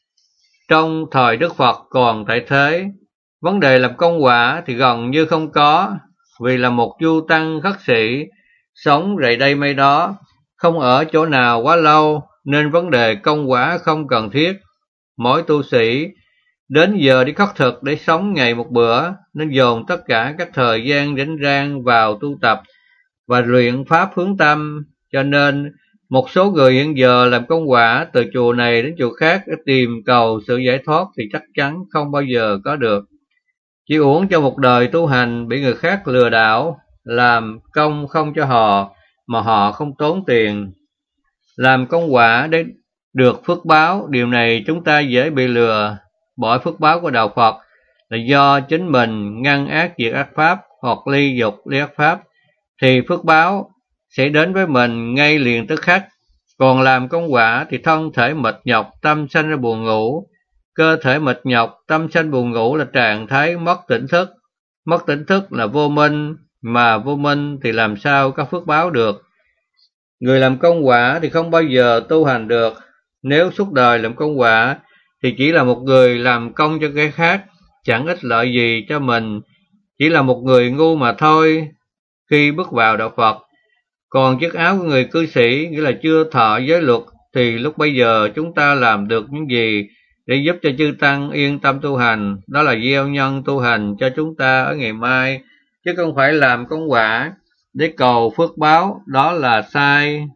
Trong thời Đức Phật còn tại thế, vấn đề làm công quả thì gần như không có, vì là một du tăng khất sĩ, sống rày đây mây đó, không ở chỗ nào quá lâu, nên vấn đề công quả không cần thiết. Mỗi tu sĩ đến giờ đi khất thực để sống ngày một bữa, nên dồn tất cả các thời gian rảnh rang vào tu tập và luyện pháp hướng tâm. Cho nên một số người hiện giờ làm công quả từ chùa này đến chùa khác để tìm cầu sự giải thoát thì chắc chắn không bao giờ có được. Chỉ uổng cho một đời tu hành bị người khác lừa đảo, làm công không cho họ mà họ không tốn tiền. Làm công quả để được phước báo, điều này chúng ta dễ bị lừa. Bỏ phước báo của đạo Phật là do chính mình ngăn ác diệt ác pháp hoặc ly dục ly ác pháp, thì phước báo sẽ đến với mình ngay liền tức khắc. Còn làm công quả thì thân thể mệt nhọc, tâm sanh ra buồn ngủ. Cơ thể mệt nhọc, tâm sanh buồn ngủ là trạng thái mất tỉnh thức. Mất tỉnh thức là vô minh, mà vô minh thì làm sao có phước báo được. Người làm công quả thì không bao giờ tu hành được. Nếu suốt đời làm công quả thì chỉ là một người làm công cho cái khác, chẳng ích lợi gì cho mình, chỉ là một người ngu mà thôi. Khi bước vào đạo Phật, còn chiếc áo của người cư sĩ, nghĩa là chưa thọ giới luật, thì lúc bây giờ chúng ta làm được những gì để giúp cho chư tăng yên tâm tu hành? Đó là gieo nhân tu hành cho chúng ta ở ngày mai, chứ không phải làm công quả để cầu phước báo, đó là sai.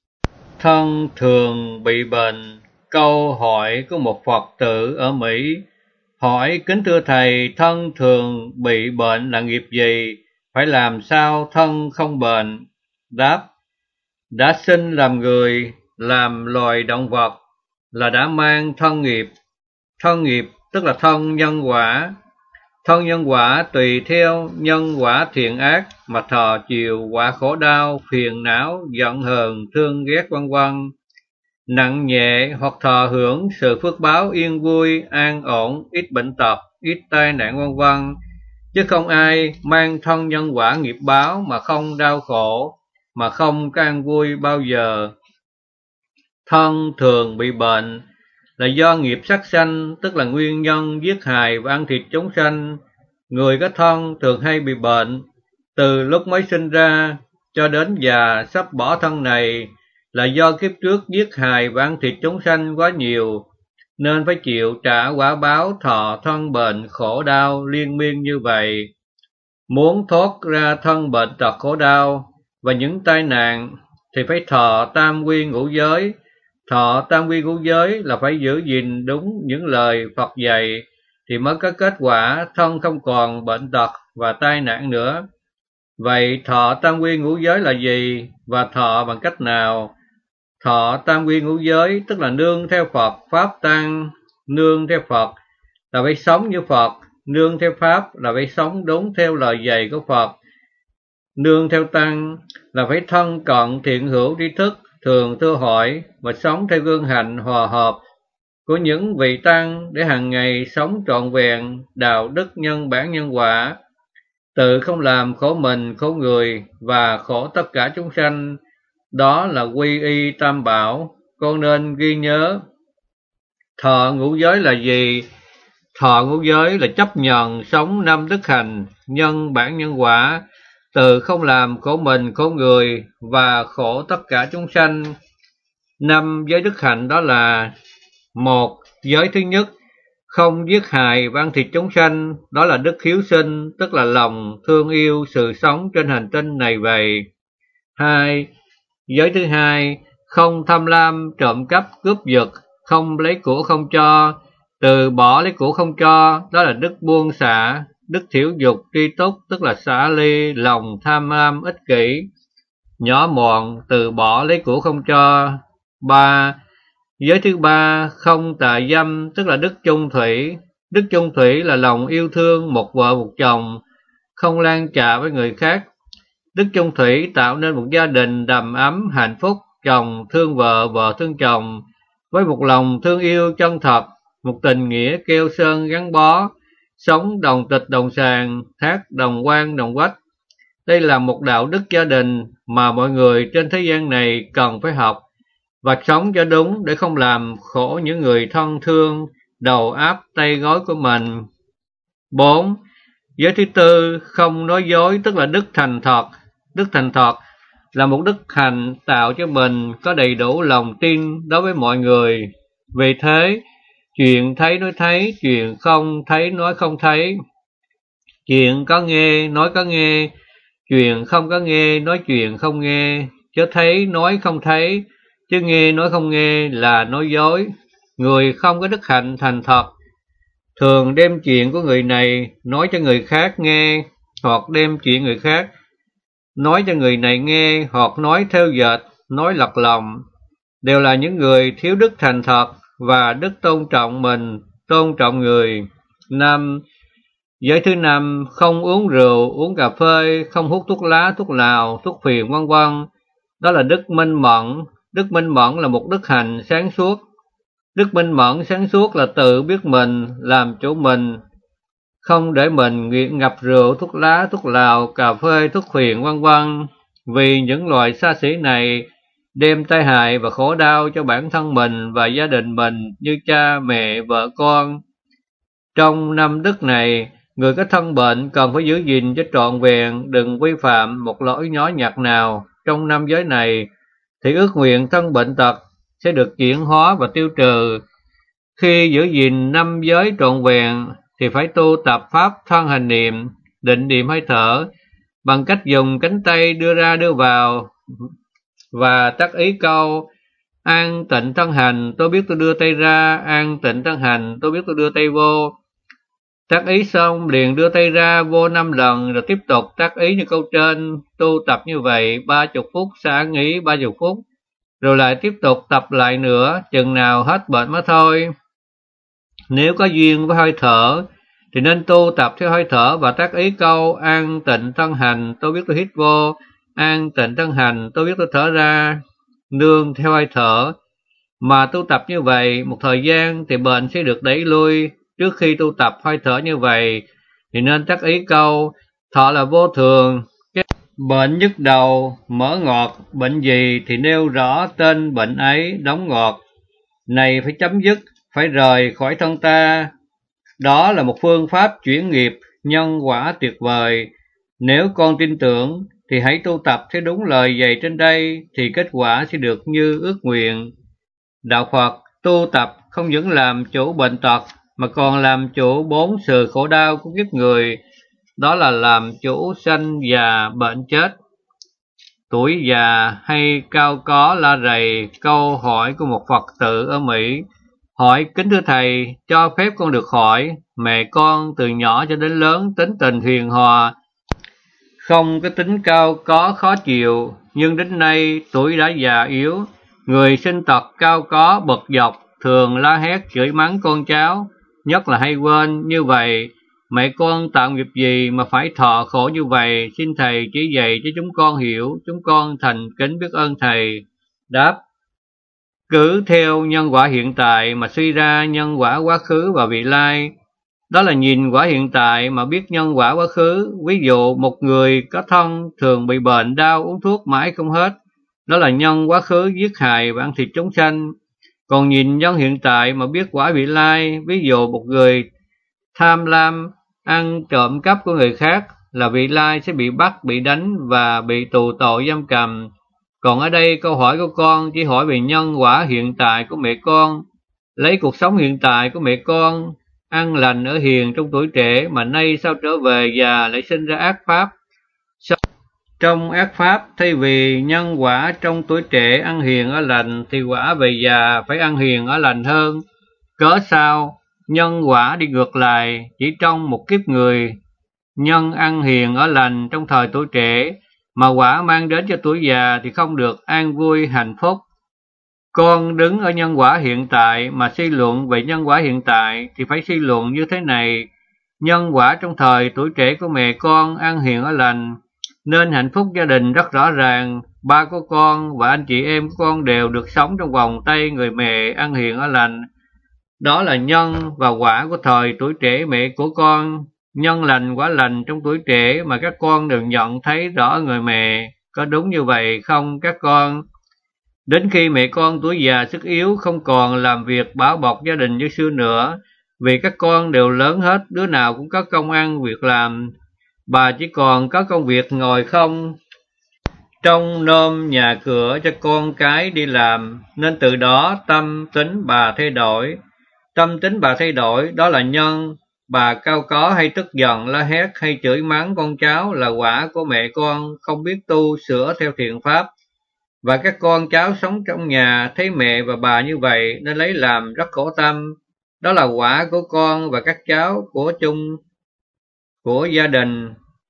Thân thường bị bệnh. Câu hỏi của một Phật tử ở Mỹ hỏi: kính thưa thầy, thân thường bị bệnh là nghiệp gì? Phải làm sao thân không bệnh? Đáp: đã sinh làm người, làm loài động vật là đã mang thân nghiệp. Thân nghiệp tức là thân nhân quả. Thân nhân quả tùy theo nhân quả thiện ác mà thọ chịu quả khổ đau, phiền não, giận hờn, thương ghét vân vân. Nặng nhẹ hoặc thọ hưởng sự phước báo yên vui, an ổn, ít bệnh tật, ít tai nạn vân vân. Chứ không ai mang thân nhân quả nghiệp báo mà không đau khổ, mà không có an vui bao giờ. Thân thường bị bệnh là do nghiệp sát sanh, tức là nguyên nhân giết hại và ăn thịt chúng sanh. Người có thân thường hay bị bệnh, từ lúc mới sinh ra cho đến già sắp bỏ thân này là do kiếp trước giết hại vạn thịt chúng sanh quá nhiều, nên phải chịu trả quả báo thọ thân bệnh khổ đau liên miên như vậy. Muốn thoát ra thân bệnh tật khổ đau và những tai nạn thì phải thọ tam quy ngũ giới. Thọ tam quy ngũ giới là phải giữ gìn đúng những lời Phật dạy thì mới có kết quả thân không còn bệnh tật và tai nạn nữa. Vậy thọ tam quy ngũ giới là gì và thọ bằng cách nào? Thọ tam quy ngũ giới tức là nương theo Phật, Pháp Tăng. Nương theo Phật là phải sống như Phật, nương theo Pháp là phải sống đúng theo lời dạy của Phật, nương theo Tăng là phải thân cận thiện hữu tri thức, thường thưa hỏi và sống theo gương hạnh hòa hợp của những vị Tăng để hàng ngày sống trọn vẹn đạo đức nhân bản nhân quả, tự không làm khổ mình, khổ người và khổ tất cả chúng sanh. Đó là quy y tam bảo, con nên ghi nhớ. Thọ ngũ giới là gì? Thọ ngũ giới là chấp nhận sống năm đức hành, nhân bản nhân quả, từ không làm khổ mình, khổ người và khổ tất cả chúng sanh. Năm giới đức hạnh đó là: một. Giới thứ nhất, không giết hại vạn thịt chúng sanh, đó là đức hiếu sinh, tức là lòng thương yêu sự sống trên hành tinh này vậy. Hai. Giới thứ hai, không tham lam, trộm cắp, cướp giật, không lấy của không cho, từ bỏ lấy của không cho, đó là đức buông xả, đức thiểu dục tri túc, tức là xả ly lòng tham lam ích kỷ, nhỏ mọn, từ bỏ lấy của không cho. Ba. Giới thứ ba, không tà dâm, tức là đức chung thủy. Đức chung thủy là lòng yêu thương một vợ một chồng, không lan trạ với người khác. Đức chung thủy tạo nên một gia đình đầm ấm, hạnh phúc, chồng thương vợ, vợ thương chồng, với một lòng thương yêu chân thật, một tình nghĩa keo sơn gắn bó, sống đồng tịch đồng sàng, thác đồng quan đồng quách. Đây là một đạo đức gia đình mà mọi người trên thế gian này cần phải học và sống cho đúng để không làm khổ những người thân thương, đầu áp tay gối của mình. Bốn. Giới thứ tư, không nói dối, tức là đức thành thật. Đức thành thật là một đức hành tạo cho mình có đầy đủ lòng tin đối với mọi người. Vì thế, chuyện thấy nói thấy, chuyện không thấy nói không thấy, chuyện có nghe nói có nghe, chuyện không có nghe nói chuyện không nghe, chứ thấy nói không thấy, chứ nghe nói không nghe là nói dối. Người không có đức hạnh thành thật thường đem chuyện của người này nói cho người khác nghe, hoặc đem chuyện người khác nói cho người này nghe, hoặc nói theo dệt, nói lật lòng, đều là những người thiếu đức thành thật và đức tôn trọng mình, tôn trọng người. Năm. Giới thứ năm, không uống rượu, uống cà phê, không hút thuốc lá, thuốc lào, thuốc phiện vân vân. Đó là đức minh mẫn. Đức minh mẫn là một đức hành sáng suốt. Đức minh mẫn sáng suốt là tự biết mình, làm chủ mình, không để mình nghiện ngập rượu, thuốc lá, thuốc lào, cà phê, thuốc phiện vân vân. Vì những loại xa xỉ này đem tai hại và khổ đau cho bản thân mình và gia đình mình như cha, mẹ, vợ con. Trong năm đức này, người có thân bệnh cần phải giữ gìn cho trọn vẹn, đừng vi phạm một lỗi nhỏ nhặt nào trong năm giới này, thì ước nguyện thân bệnh tật sẽ được chuyển hóa và tiêu trừ. Khi giữ gìn năm giới trọn vẹn thì phải tu tập pháp thân hành niệm, định niệm hơi thở bằng cách dùng cánh tay đưa ra đưa vào và tác ý câu an tịnh thân hành, tôi biết tôi đưa tay ra, an tịnh thân hành, tôi biết tôi đưa tay vô. Tác ý xong liền đưa tay ra vô năm lần, rồi tiếp tục tác ý như câu trên. Tu tập như vậy ba chục phút, xả nghỉ ba chục phút, rồi lại tiếp tục tập lại nữa, chừng nào hết bệnh mới thôi. Nếu có duyên với hơi thở thì nên tu tập theo hơi thở và tác ý câu an tịnh thân hành, tôi biết tôi hít vô, an tịnh thân hành, tôi biết tôi thở ra, nương theo hơi thở. Mà tu tập như vậy một thời gian thì bệnh sẽ được đẩy lui. Trước khi tu tập hơi thở như vậy thì nên tác ý câu thọ là vô thường, bệnh nhức đầu, mở ngọt, bệnh gì thì nêu rõ tên bệnh ấy, đóng ngọt. Này phải chấm dứt, phải rời khỏi thân ta. Đó là một phương pháp chuyển nghiệp, nhân quả tuyệt vời. Nếu con tin tưởng thì hãy tu tập theo đúng lời dạy trên đây, thì kết quả sẽ được như ước nguyện. Đạo Phật tu tập không những làm chủ bệnh tật, mà còn làm chủ bốn sự khổ đau của kiếp người, đó là làm chủ sanh già bệnh chết. Tuổi già hay cao có la rầy, câu hỏi của một Phật tử ở Mỹ: hỏi kính thưa thầy, cho phép con được hỏi, mẹ con từ nhỏ cho đến lớn tính tình hiền hòa, không có tính cao có khó chịu, nhưng đến nay tuổi đã già yếu, người sinh tật cao có bực dọc, thường la hét chửi mắng con cháu, nhất là hay quên. Như vậy mẹ con tạo nghiệp gì mà phải thọ khổ như vậy? Xin thầy chỉ dạy cho chúng con hiểu, chúng con thành kính biết ơn thầy. Đáp: cứ theo nhân quả hiện tại mà suy ra nhân quả quá khứ và vị lai. Đó là nhìn quả hiện tại mà biết nhân quả quá khứ. Ví dụ một người có thân thường bị bệnh đau, uống thuốc mãi không hết, đó là nhân quá khứ giết hại và ăn thịt chúng sanh. Còn nhìn nhân hiện tại mà biết quả vị lai, ví dụ một người tham lam ăn trộm cắp của người khác, là vị lai sẽ bị bắt, bị đánh và bị tù tội giam cầm. Còn ở đây câu hỏi của con chỉ hỏi về nhân quả hiện tại của mẹ con. Lấy cuộc sống hiện tại của mẹ con ăn lành ở hiền trong tuổi trẻ, mà nay sao trở về già lại sinh ra ác pháp? Sao trong ác pháp, thay vì nhân quả trong tuổi trẻ ăn hiền ở lành, thì quả về già phải ăn hiền ở lành hơn. Cớ sao nhân quả đi ngược lại? Chỉ trong một kiếp người, nhân ăn hiền ở lành trong thời tuổi trẻ, mà quả mang đến cho tuổi già thì không được an vui hạnh phúc. Con đứng ở nhân quả hiện tại mà suy luận về nhân quả hiện tại thì phải suy luận như thế này: nhân quả trong thời tuổi trẻ của mẹ con ăn hiền ở lành, nên hạnh phúc gia đình rất rõ ràng. Ba của con và anh chị em của con đều được sống trong vòng tay người mẹ ăn hiền ở lành. Đó là nhân và quả của thời tuổi trẻ mẹ của con. Nhân lành quả lành trong tuổi trẻ mà các con đều nhận thấy rõ người mẹ. Có đúng như vậy không các con? Đến khi mẹ con tuổi già sức yếu, không còn làm việc bảo bọc gia đình như xưa nữa, vì các con đều lớn hết, đứa nào cũng có công ăn việc làm, bà chỉ còn có công việc ngồi không trông nom nhà cửa cho con cái đi làm, nên từ đó tâm tính bà thay đổi. Tâm tính bà thay đổi, đó là nhân. Bà cao có hay tức giận, la hét hay chửi mắng con cháu là quả của mẹ con không biết tu sửa theo thiện pháp. Và các con cháu sống trong nhà thấy mẹ và bà như vậy nên lấy làm rất khổ tâm. Đó là quả của con và các cháu của chung của gia đình.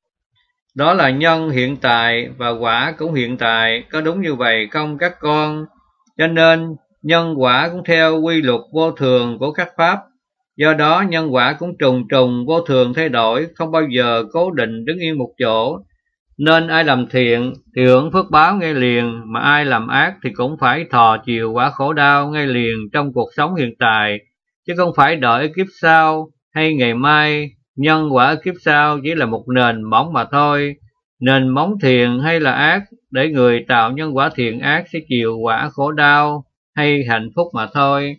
Đó là nhân hiện tại và quả cũng hiện tại. Có đúng như vậy không các con? Cho nên nhân quả cũng theo quy luật vô thường của các pháp. Do đó nhân quả cũng trùng trùng vô thường thay đổi, không bao giờ cố định đứng yên một chỗ. Nên ai làm thiện thì hưởng phước báo ngay liền, mà ai làm ác thì cũng phải thọ chịu quả khổ đau ngay liền trong cuộc sống hiện tại, chứ không phải đợi kiếp sau hay ngày mai. Nhân quả kiếp sau chỉ là một nền móng mà thôi. Nền móng thiện hay là ác, để người tạo nhân quả thiện ác sẽ chịu quả khổ đau hay hạnh phúc mà thôi.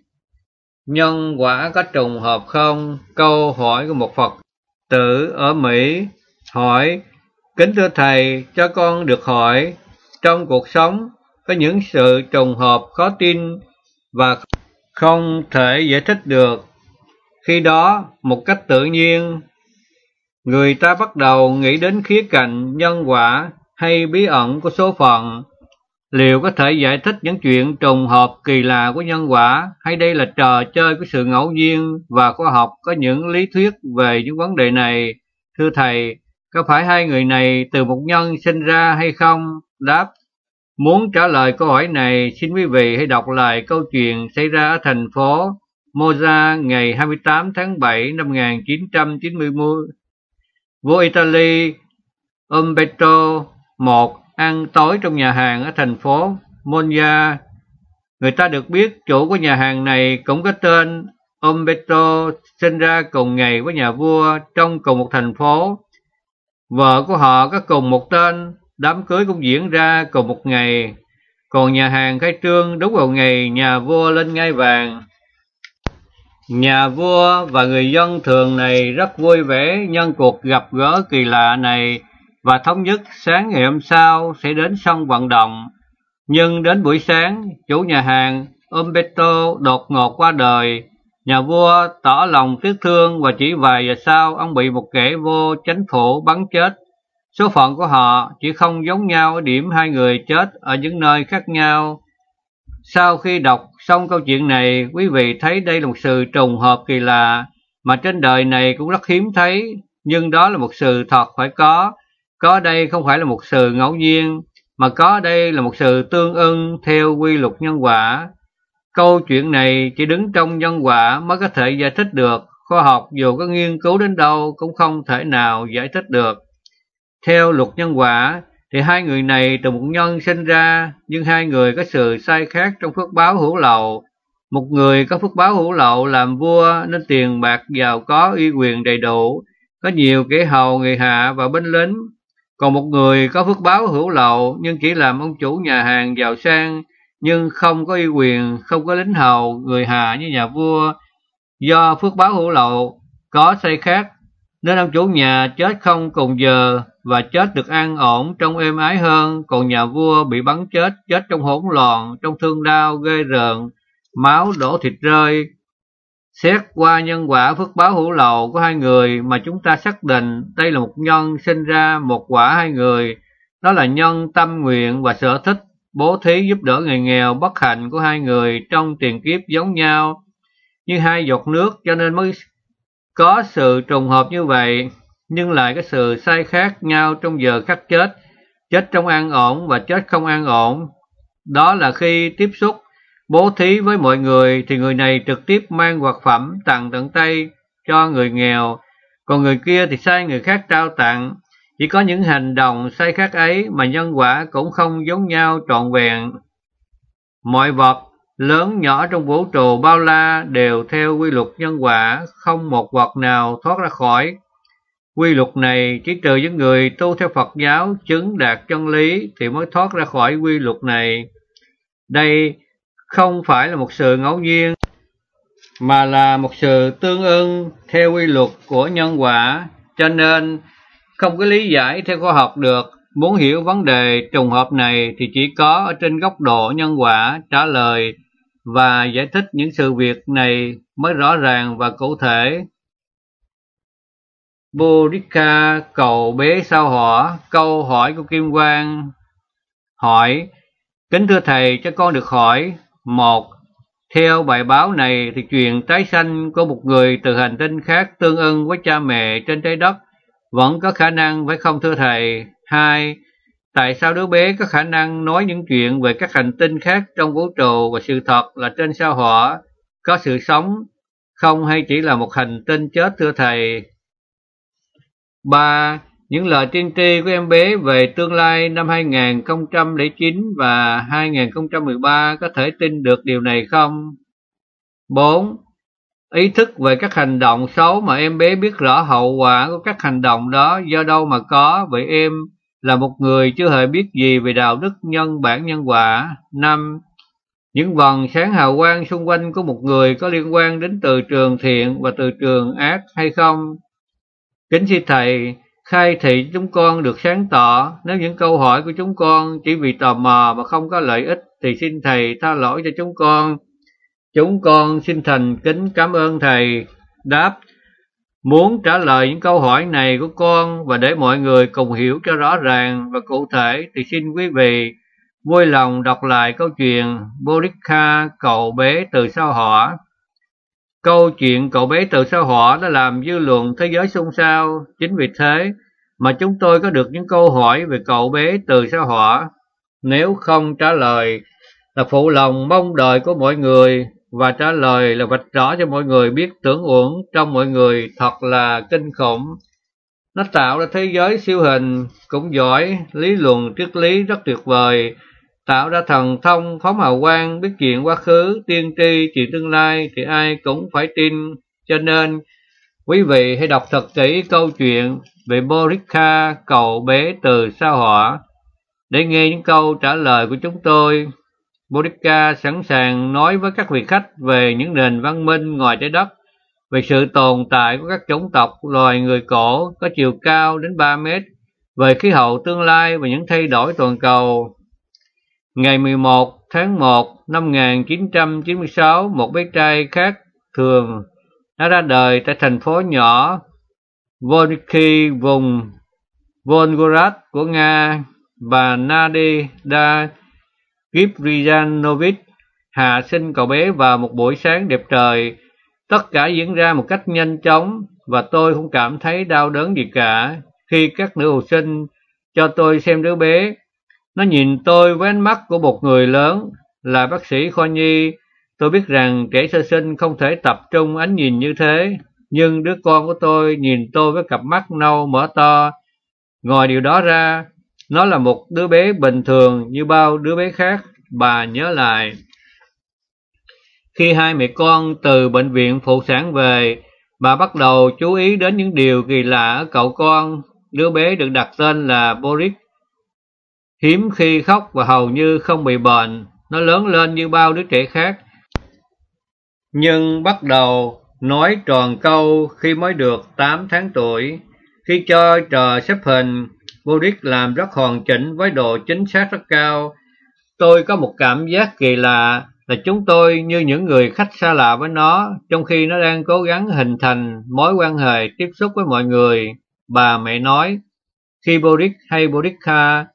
Nhân quả có trùng hợp không? Câu hỏi của một Phật tử ở Mỹ hỏi: kính thưa thầy, cho con được hỏi, trong cuộc sống có những sự trùng hợp khó tin và không thể giải thích được. Khi đó, một cách tự nhiên, người ta bắt đầu nghĩ đến khía cạnh nhân quả hay bí ẩn của số phận. Liệu có thể giải thích những chuyện trùng hợp kỳ lạ của nhân quả, hay đây là trò chơi của sự ngẫu nhiên, và khoa học có những lý thuyết về những vấn đề này? Thưa thầy, có phải hai người này từ một nhân sinh ra hay không? Đáp: muốn trả lời câu hỏi này, xin quý vị hãy đọc lại câu chuyện xảy ra ở thành phố Monza ngày hai mươi tám tháng bảy năm một nghìn chín trăm chín mươi. Vua Italy Umberto một ăn tối trong nhà hàng ở thành phố Monza. Người ta được biết chủ của nhà hàng này cũng có tên Umberto, sinh ra cùng ngày với nhà vua trong cùng một thành phố. Vợ của họ có cùng một tên, đám cưới cũng diễn ra cùng một ngày. Còn nhà hàng khai trương đúng vào ngày nhà vua lên ngai vàng. Nhà vua và người dân thường này rất vui vẻ nhân cuộc gặp gỡ kỳ lạ này, và thống nhất sáng ngày hôm sau sẽ đến sân vận động. Nhưng đến buổi sáng, chủ nhà hàng Umberto đột ngột qua đời. Nhà vua tỏ lòng tiếc thương và chỉ vài giờ sau ông bị một kẻ vô chánh phủ bắn chết. Số phận của họ chỉ không giống nhau ở điểm hai người chết ở những nơi khác nhau. Sau khi đọc xong câu chuyện này, quý vị thấy đây là một sự trùng hợp kỳ lạ mà trên đời này cũng rất hiếm thấy, nhưng đó là một sự thật phải có. Có đây không phải là một sự ngẫu nhiên, mà có đây là một sự tương ưng theo quy luật nhân quả. Câu chuyện này chỉ đứng trong nhân quả mới có thể giải thích được. Khoa học dù có nghiên cứu đến đâu cũng không thể nào giải thích được. Theo luật nhân quả thì hai người này từ một nhân sinh ra, nhưng hai người có sự sai khác trong phước báo hữu lậu. Một người có phước báo hữu lậu làm vua nên tiền bạc giàu có, uy quyền đầy đủ, có nhiều kẻ hầu người hạ và binh lính. Còn một người có phước báo hữu lậu nhưng chỉ làm ông chủ nhà hàng giàu sang, nhưng không có uy quyền, không có lính hầu người hạ như nhà vua. Do phước báo hữu lậu có sai khác nên ông chủ nhà chết không cùng giờ và chết được an ổn trong êm ái hơn, còn nhà vua bị bắn chết, chết trong hỗn loạn, trong thương đau ghê rợn, máu đổ thịt rơi. Xét qua nhân quả phước báo hữu lậu của hai người mà chúng ta xác định đây là một nhân sinh ra một quả hai người, đó là nhân tâm nguyện và sở thích bố thí giúp đỡ người nghèo bất hạnh của hai người trong tiền kiếp giống nhau như hai giọt nước, cho nên mới có sự trùng hợp như vậy, nhưng lại có sự sai khác nhau trong giờ khắc chết, chết trong an ổn và chết không an ổn. Đó là khi tiếp xúc bố thí với mọi người thì người này trực tiếp mang vật phẩm tặng tận tay cho người nghèo, còn người kia thì sai người khác trao tặng. Chỉ có những hành động sai khác ấy mà nhân quả cũng không giống nhau trọn vẹn. Mọi vật lớn nhỏ trong vũ trụ bao la đều theo quy luật nhân quả, không một vật nào thoát ra khỏi quy luật này, chỉ trừ những người tu theo Phật giáo chứng đạt chân lý thì mới thoát ra khỏi quy luật này. Đây không phải là một sự ngẫu nhiên, mà là một sự tương ưng theo quy luật của nhân quả, cho nên không có lý giải theo khoa học được. Muốn hiểu vấn đề trùng hợp này thì chỉ có ở trên góc độ nhân quả trả lời và giải thích những sự việc này mới rõ ràng và cụ thể. Bodhika cầu bế sao hỏa. Câu hỏi của Kim Quang hỏi: kính thưa thầy, cho con được hỏi, một, theo bài báo này thì chuyện tái sanh của một người từ hành tinh khác tương ưng với cha mẹ trên trái đất vẫn có khả năng phải không thưa thầy? Hai, tại sao đứa bé có khả năng nói những chuyện về các hành tinh khác trong vũ trụ và sự thật là trên sao hỏa có sự sống không, hay chỉ là một hành tinh chết thưa thầy? Ba, những lời tiên tri của em bé về tương lai năm hai nghìn không trăm lẻ chín và hai nghìn không trăm mười ba có thể tin được điều này không? Bốn, ý thức về các hành động xấu mà em bé biết rõ hậu quả của các hành động đó do đâu mà có, vậy em là một người chưa hề biết gì về đạo đức nhân bản nhân quả. Năm, những vầng sáng hào quang xung quanh của một người có liên quan đến từ trường thiện và từ trường ác hay không? Kính xin thầy khai thị chúng con được sáng tỏ. Nếu những câu hỏi của chúng con chỉ vì tò mò mà không có lợi ích thì xin thầy tha lỗi cho chúng con. Chúng con xin thành kính cảm ơn thầy. Đáp: muốn trả lời những câu hỏi này của con và để mọi người cùng hiểu cho rõ ràng và cụ thể thì xin quý vị vui lòng đọc lại câu chuyện Bodhika cậu bé từ sao hỏa. Câu chuyện cậu bé từ sao hỏa đã làm dư luận thế giới xôn xao. Chính vì thế mà chúng tôi có được những câu hỏi về cậu bé từ sao hỏa. Nếu không trả lời là phụ lòng mong đợi của mọi người, và trả lời là vạch rõ cho mọi người biết tưởng uổng trong mọi người thật là kinh khủng. Nó tạo ra thế giới siêu hình cũng giỏi, lý luận triết lý rất tuyệt vời, tạo ra thần thông phóng hào quang, biết chuyện quá khứ, tiên tri chuyện tương lai thì ai cũng phải tin. Cho nên quý vị hãy đọc thật kỹ câu chuyện về Bodhika cậu bé từ sao hỏa để nghe những câu trả lời của chúng tôi. Bodhika sẵn sàng nói với các vị khách về những nền văn minh ngoài trái đất, về sự tồn tại của các chủng tộc loài người cổ có chiều cao đến ba mét, về khí hậu tương lai và những thay đổi toàn cầu. Ngày mười một tháng một năm một nghìn chín trăm chín mươi sáu, một bé trai khác thường đã ra đời tại thành phố nhỏ Volky, vùng Volgograd của Nga. Bà Nadezhda Givrijanovich hạ sinh cậu bé vào một buổi sáng đẹp trời. Tất cả diễn ra một cách nhanh chóng và tôi không cảm thấy đau đớn gì cả. Khi các nữ hộ sinh cho tôi xem đứa bé, nó nhìn tôi với ánh mắt của một người lớn. Là bác sĩ khoa nhi, tôi biết rằng trẻ sơ sinh không thể tập trung ánh nhìn như thế, nhưng đứa con của tôi nhìn tôi với cặp mắt nâu mở to. Ngoài điều đó ra, nó là một đứa bé bình thường như bao đứa bé khác, bà nhớ lại. Khi hai mẹ con từ bệnh viện phụ sản về, bà bắt đầu chú ý đến những điều kỳ lạ ở cậu con. Đứa bé được đặt tên là Boris, hiếm khi khóc và hầu như không bị bệnh. Nó lớn lên như bao đứa trẻ khác, nhưng bắt đầu nói tròn câu khi mới được tám tháng tuổi. Khi cho trò xếp hình, Boris làm rất hoàn chỉnh với độ chính xác rất cao. Tôi có một cảm giác kỳ lạ là chúng tôi như những người khách xa lạ với nó, trong khi nó đang cố gắng hình thành mối quan hệ tiếp xúc với mọi người, bà mẹ nói. Khi Boris hay Boriska,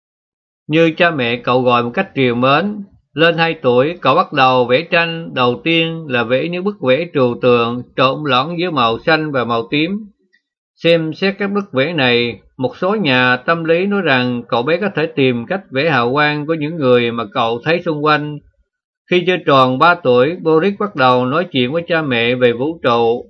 như cha mẹ cậu gọi một cách trìu mến, lên hai tuổi, cậu bắt đầu vẽ tranh. Đầu tiên là vẽ những bức vẽ trừu tượng trộn lẫn giữa màu xanh và màu tím. Xem xét các bức vẽ này, một số nhà tâm lý nói rằng cậu bé có thể tìm cách vẽ hào quang của những người mà cậu thấy xung quanh. Khi chưa tròn ba tuổi, Boris bắt đầu nói chuyện với cha mẹ về vũ trụ.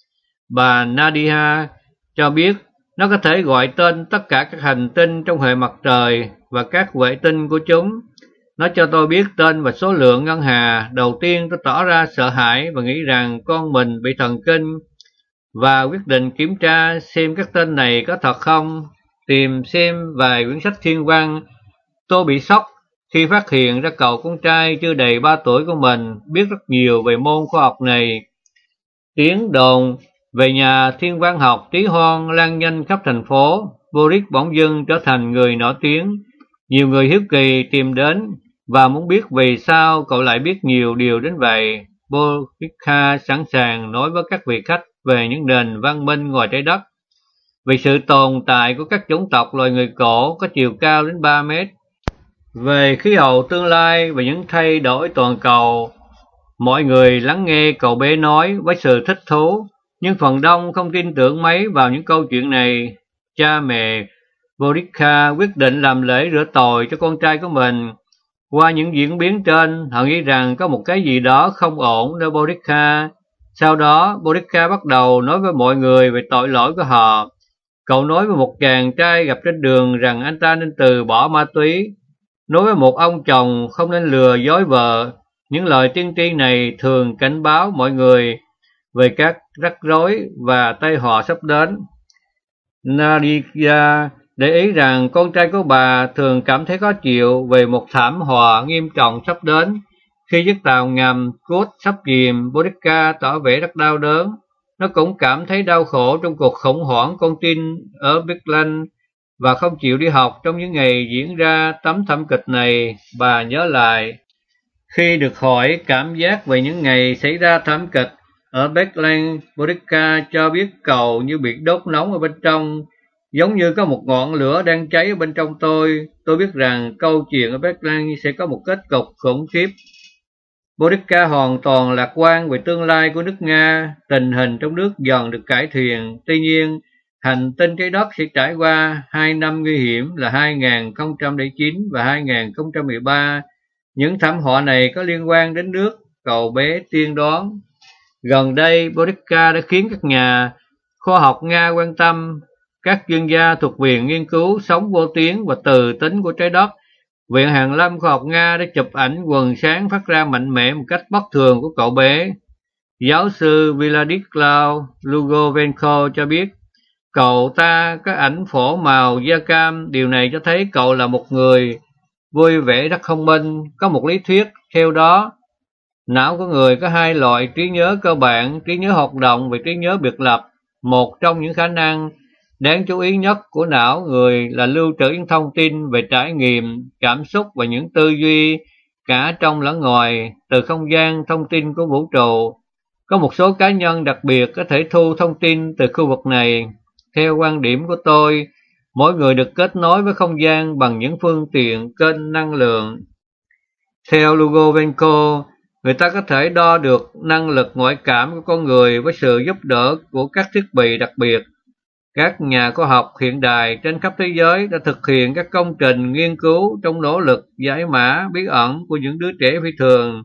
Bà Nadia cho biết nó có thể gọi tên tất cả các hành tinh trong hệ mặt trời và các vệ tinh của chúng. Nó cho tôi biết tên và số lượng ngân hà. Đầu tiên tôi tỏ ra sợ hãi và nghĩ rằng con mình bị thần kinh, và quyết định kiểm tra xem các tên này có thật không. Tìm xem vài quyển sách thiên văn. Tôi bị sốc khi phát hiện ra cậu con trai chưa đầy ba tuổi của mình biết rất nhiều về môn khoa học này. Tiếng đồn về nhà thiên văn học tí hon lan nhanh khắp thành phố. Boris bỗng dưng trở thành người nổi tiếng. Nhiều người hiếu kỳ tìm đến và muốn biết vì sao cậu lại biết nhiều điều đến vậy. Boriska sẵn sàng nói với các vị khách về những nền văn minh ngoài trái đất, vì sự tồn tại của các chủng tộc loài người cổ có chiều cao đến ba mét, về khí hậu tương lai và những thay đổi toàn cầu. Mọi người lắng nghe cậu bé nói với sự thích thú, nhưng phần đông không tin tưởng mấy vào những câu chuyện này. Cha mẹ Boriska quyết định làm lễ rửa tội cho con trai của mình. Qua những diễn biến trên, họ nghĩ rằng có một cái gì đó không ổn nơi Boriska. Sau đó, Boriska bắt đầu nói với mọi người về tội lỗi của họ. Cậu nói với một chàng trai gặp trên đường rằng anh ta nên từ bỏ ma túy. Nói với một ông chồng không nên lừa dối vợ. Những lời tiên tri này thường cảnh báo mọi người về các rắc rối và tai họa sắp đến. Nadia để ý rằng con trai của bà thường cảm thấy khó chịu về một thảm họa nghiêm trọng sắp đến. Khi chiếc tàu ngầm Kut sắp chìm, Boriska tỏ vẻ rất đau đớn. Nó cũng cảm thấy đau khổ trong cuộc khủng hoảng con tin ở Berlin và không chịu đi học trong những ngày diễn ra tấm thảm kịch này, bà nhớ lại. Khi được hỏi cảm giác về những ngày xảy ra thảm kịch ở Berlin, Boriska cho biết cậu như bị đốt nóng ở bên trong, giống như có một ngọn lửa đang cháy ở bên trong tôi. Tôi biết rằng câu chuyện ở Berlin sẽ có một kết cục khủng khiếp. Boriska hoàn toàn lạc quan về tương lai của nước Nga. Tình hình trong nước dần được cải thiện. Tuy nhiên, hành tinh trái đất sẽ trải qua hai năm nguy hiểm là hai nghìn không trăm lẻ chín và hai nghìn không trăm mười ba. Những thảm họa này có liên quan đến nước, cậu bé tiên đoán. Gần đây, Boriska đã khiến các nhà khoa học Nga quan tâm. Các chuyên gia thuộc Viện Nghiên cứu Sống Vô Tuyến và Từ tính của trái đất, Viện Hàn lâm Khoa học Nga đã chụp ảnh quần sáng phát ra mạnh mẽ một cách bất thường của cậu bé. Giáo sư Vladislav Lugovenko cho biết, cậu ta có ảnh phổ màu da cam. Điều này cho thấy cậu là một người vui vẻ rất thông minh. Có một lý thuyết theo đó, não của người có hai loại trí nhớ cơ bản, trí nhớ hoạt động và trí nhớ biệt lập. Một trong những khả năng Đáng chú ý nhất của não người là lưu trữ những thông tin về trải nghiệm, cảm xúc và những tư duy cả trong lẫn ngoài từ không gian thông tin của vũ trụ. Có một số cá nhân đặc biệt có thể thu thông tin từ khu vực này. Theo quan điểm của tôi, mỗi người được kết nối với không gian bằng những phương tiện kênh năng lượng. Theo Lugovenko, người ta có thể đo được năng lực ngoại cảm của con người với sự giúp đỡ của các thiết bị đặc biệt. Các nhà khoa học hiện đại trên khắp thế giới đã thực hiện các công trình nghiên cứu trong nỗ lực giải mã bí ẩn của những đứa trẻ phi thường.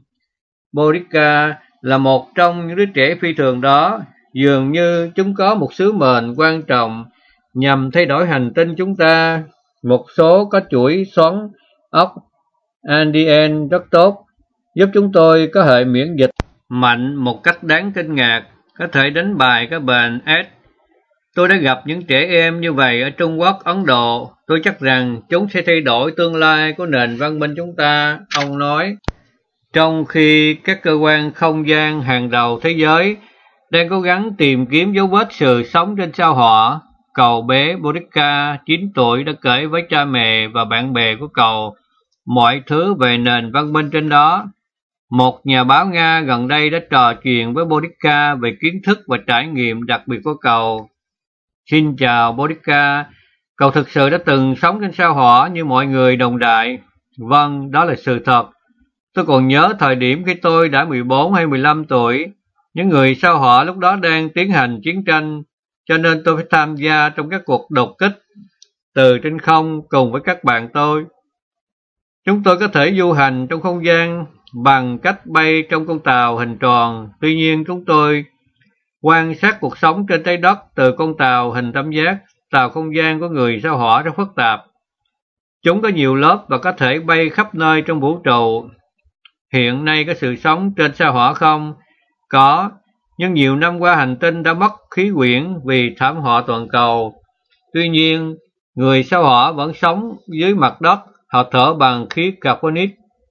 Boudica là một trong những đứa trẻ phi thường đó. Dường như chúng có một sứ mệnh quan trọng nhằm thay đổi hành tinh chúng ta. Một số có chuỗi xoắn ốc a đê en rất tốt, giúp chúng tôi có hệ miễn dịch mạnh một cách đáng kinh ngạc, có thể đánh bại các bệnh AIDS. Tôi đã gặp những trẻ em như vậy ở Trung Quốc, Ấn Độ. Tôi chắc rằng chúng sẽ thay đổi tương lai của nền văn minh chúng ta, ông nói. Trong khi các cơ quan không gian hàng đầu thế giới đang cố gắng tìm kiếm dấu vết sự sống trên sao Hỏa, cậu bé Boudica, chín tuổi, đã kể với cha mẹ và bạn bè của cậu mọi thứ về nền văn minh trên đó. Một nhà báo Nga gần đây đã trò chuyện với Boudica về kiến thức và trải nghiệm đặc biệt của cậu. Xin chào Boudica, cậu thực sự đã từng sống trên sao Hỏa như mọi người đồn đại. Vâng, đó là sự thật. Tôi còn nhớ thời điểm khi tôi đã mười bốn hay mười lăm tuổi, những người sao Hỏa lúc đó đang tiến hành chiến tranh, cho nên tôi phải tham gia trong các cuộc đột kích từ trên không cùng với các bạn tôi. Chúng tôi có thể du hành trong không gian bằng cách bay trong con tàu hình tròn, tuy nhiên chúng tôi quan sát cuộc sống trên trái đất từ con tàu hình tam giác. Tàu không gian của người sao Hỏa rất phức tạp. Chúng có nhiều lớp và có thể bay khắp nơi trong vũ trụ. Hiện nay có sự sống trên sao Hỏa không? Có, nhưng nhiều năm qua hành tinh đã mất khí quyển vì thảm họa toàn cầu. Tuy nhiên, người sao Hỏa vẫn sống dưới mặt đất, họ thở bằng khí carbonic.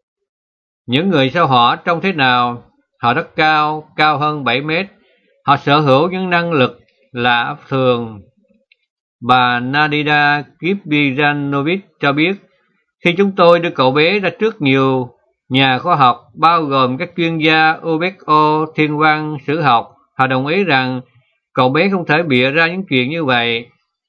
Những người sao Hỏa trông thế nào? Họ rất cao, cao hơn bảy mét. Họ sở hữu những năng lực lạ thường. Bà Nadida Kipiranovic cho biết, khi chúng tôi đưa cậu bé ra trước nhiều nhà khoa học, bao gồm các chuyên gia u bê o, thiên văn, sử học, họ đồng ý rằng cậu bé không thể bịa ra những chuyện như vậy.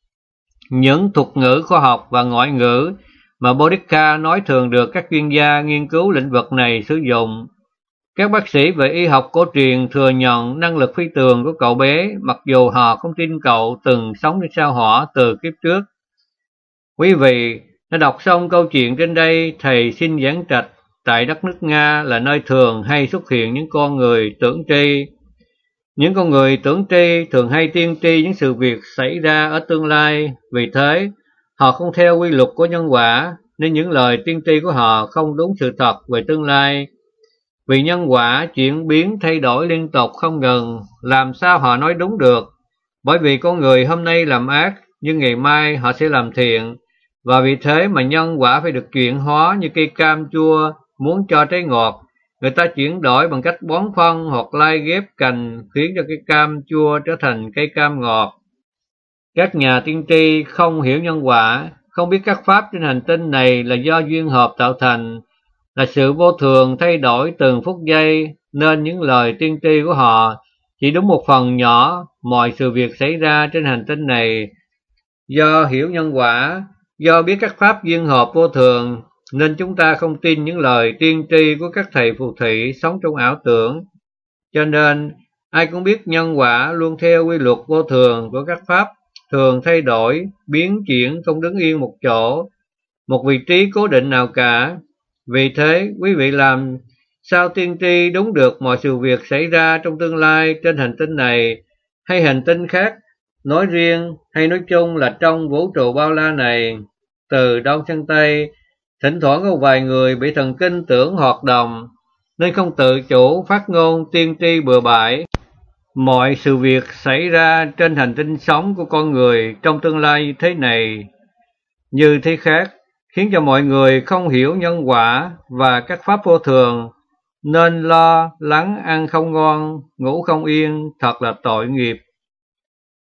Những thuật ngữ khoa học và ngoại ngữ mà Boudica nói thường được các chuyên gia nghiên cứu lĩnh vực này sử dụng. Các bác sĩ về y học cổ truyền thừa nhận năng lực phi thường của cậu bé, mặc dù họ không tin cậu từng sống trên sao Hỏa từ kiếp trước. Quý vị đã đọc xong câu chuyện trên đây, thầy xin giảng trạch. Tại đất nước Nga là nơi thường hay xuất hiện những con người tưởng tri. Những con người tưởng tri thường hay tiên tri những sự việc xảy ra ở tương lai. Vì thế, họ không theo quy luật của nhân quả, nên những lời tiên tri của họ không đúng sự thật về tương lai. Vì nhân quả chuyển biến thay đổi liên tục không ngừng, làm sao họ nói đúng được? Bởi vì con người hôm nay làm ác, nhưng ngày mai họ sẽ làm thiện. Và vì thế mà nhân quả phải được chuyển hóa như cây cam chua muốn cho trái ngọt. Người ta chuyển đổi bằng cách bón phân hoặc lai ghép cành khiến cho cây cam chua trở thành cây cam ngọt. Các nhà tiên tri không hiểu nhân quả, không biết các pháp trên hành tinh này là do duyên hợp tạo thành, là sự vô thường thay đổi từng phút giây, nên những lời tiên tri của họ chỉ đúng một phần nhỏ mọi sự việc xảy ra trên hành tinh này. Do hiểu nhân quả, do biết các pháp duyên hợp vô thường, nên chúng ta không tin những lời tiên tri của các thầy phù thủy sống trong ảo tưởng. Cho nên, ai cũng biết nhân quả luôn theo quy luật vô thường của các pháp, thường thay đổi, biến chuyển không đứng yên một chỗ, một vị trí cố định nào cả. Vì thế, quý vị làm sao tiên tri đúng được mọi sự việc xảy ra trong tương lai trên hành tinh này hay hành tinh khác, nói riêng hay nói chung là trong vũ trụ bao la này. Từ đông sang tây, thỉnh thoảng có vài người bị thần kinh tưởng hoạt động, nên không tự chủ phát ngôn tiên tri bừa bãi mọi sự việc xảy ra trên hành tinh sống của con người trong tương lai thế này như thế khác, khiến cho mọi người không hiểu nhân quả và các pháp vô thường, nên lo lắng ăn không ngon, ngủ không yên, thật là tội nghiệp.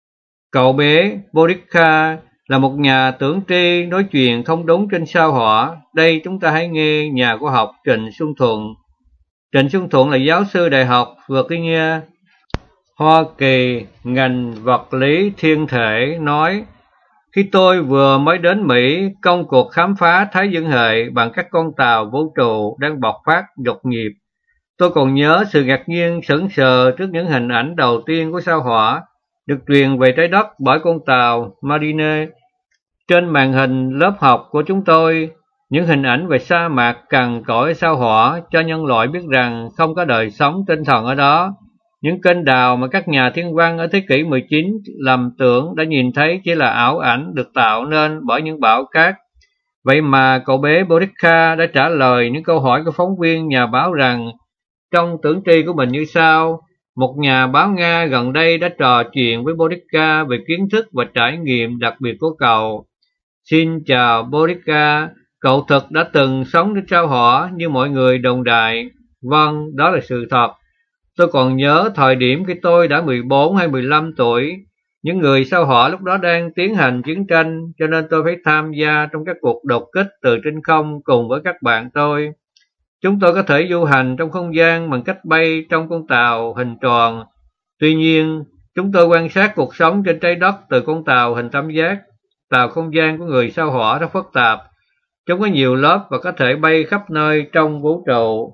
Cậu bé Bodhika là một nhà tưởng tri nói chuyện không đúng trên sao hỏa. Đây chúng ta hãy nghe nhà khoa học Trịnh Xuân Thuận. Trịnh Xuân Thuận là giáo sư đại học Virginia, Hoa Kỳ, ngành vật lý thiên thể nói: khi tôi vừa mới đến Mỹ, công cuộc khám phá Thái Dương hệ bằng các con tàu vũ trụ đang bộc phát nhộn nhịp. Tôi còn nhớ sự ngạc nhiên sững sờ trước những hình ảnh đầu tiên của sao hỏa được truyền về trái đất bởi con tàu Mariner. Trên màn hình lớp học của chúng tôi, những hình ảnh về sa mạc cằn cỗi sao hỏa cho nhân loại biết rằng không có đời sống tinh thần ở đó. Những kênh đào mà các nhà thiên văn ở thế kỷ mười chín lầm tưởng đã nhìn thấy chỉ là ảo ảnh được tạo nên bởi những bão cát. Vậy mà cậu bé Bodhika đã trả lời những câu hỏi của phóng viên nhà báo rằng trong tưởng tri của mình như sau. Một nhà báo Nga gần đây đã trò chuyện với Bodhika về kiến thức và trải nghiệm đặc biệt của cậu. Xin chào Bodhika, cậu thực đã từng sống trên sao hỏa như mọi người đồn đại. Vâng, đó là sự thật. Tôi còn nhớ thời điểm khi tôi đã mười bốn hay mười lăm tuổi, những người sao hỏa lúc đó đang tiến hành chiến tranh, cho nên tôi phải tham gia trong các cuộc đột kích từ trên không cùng với các bạn tôi. Chúng tôi có thể du hành trong không gian bằng cách bay trong con tàu hình tròn. Tuy nhiên, chúng tôi quan sát cuộc sống trên trái đất từ con tàu hình tam giác. Tàu không gian của người sao hỏa rất phức tạp. Chúng có nhiều lớp và có thể bay khắp nơi trong vũ trụ.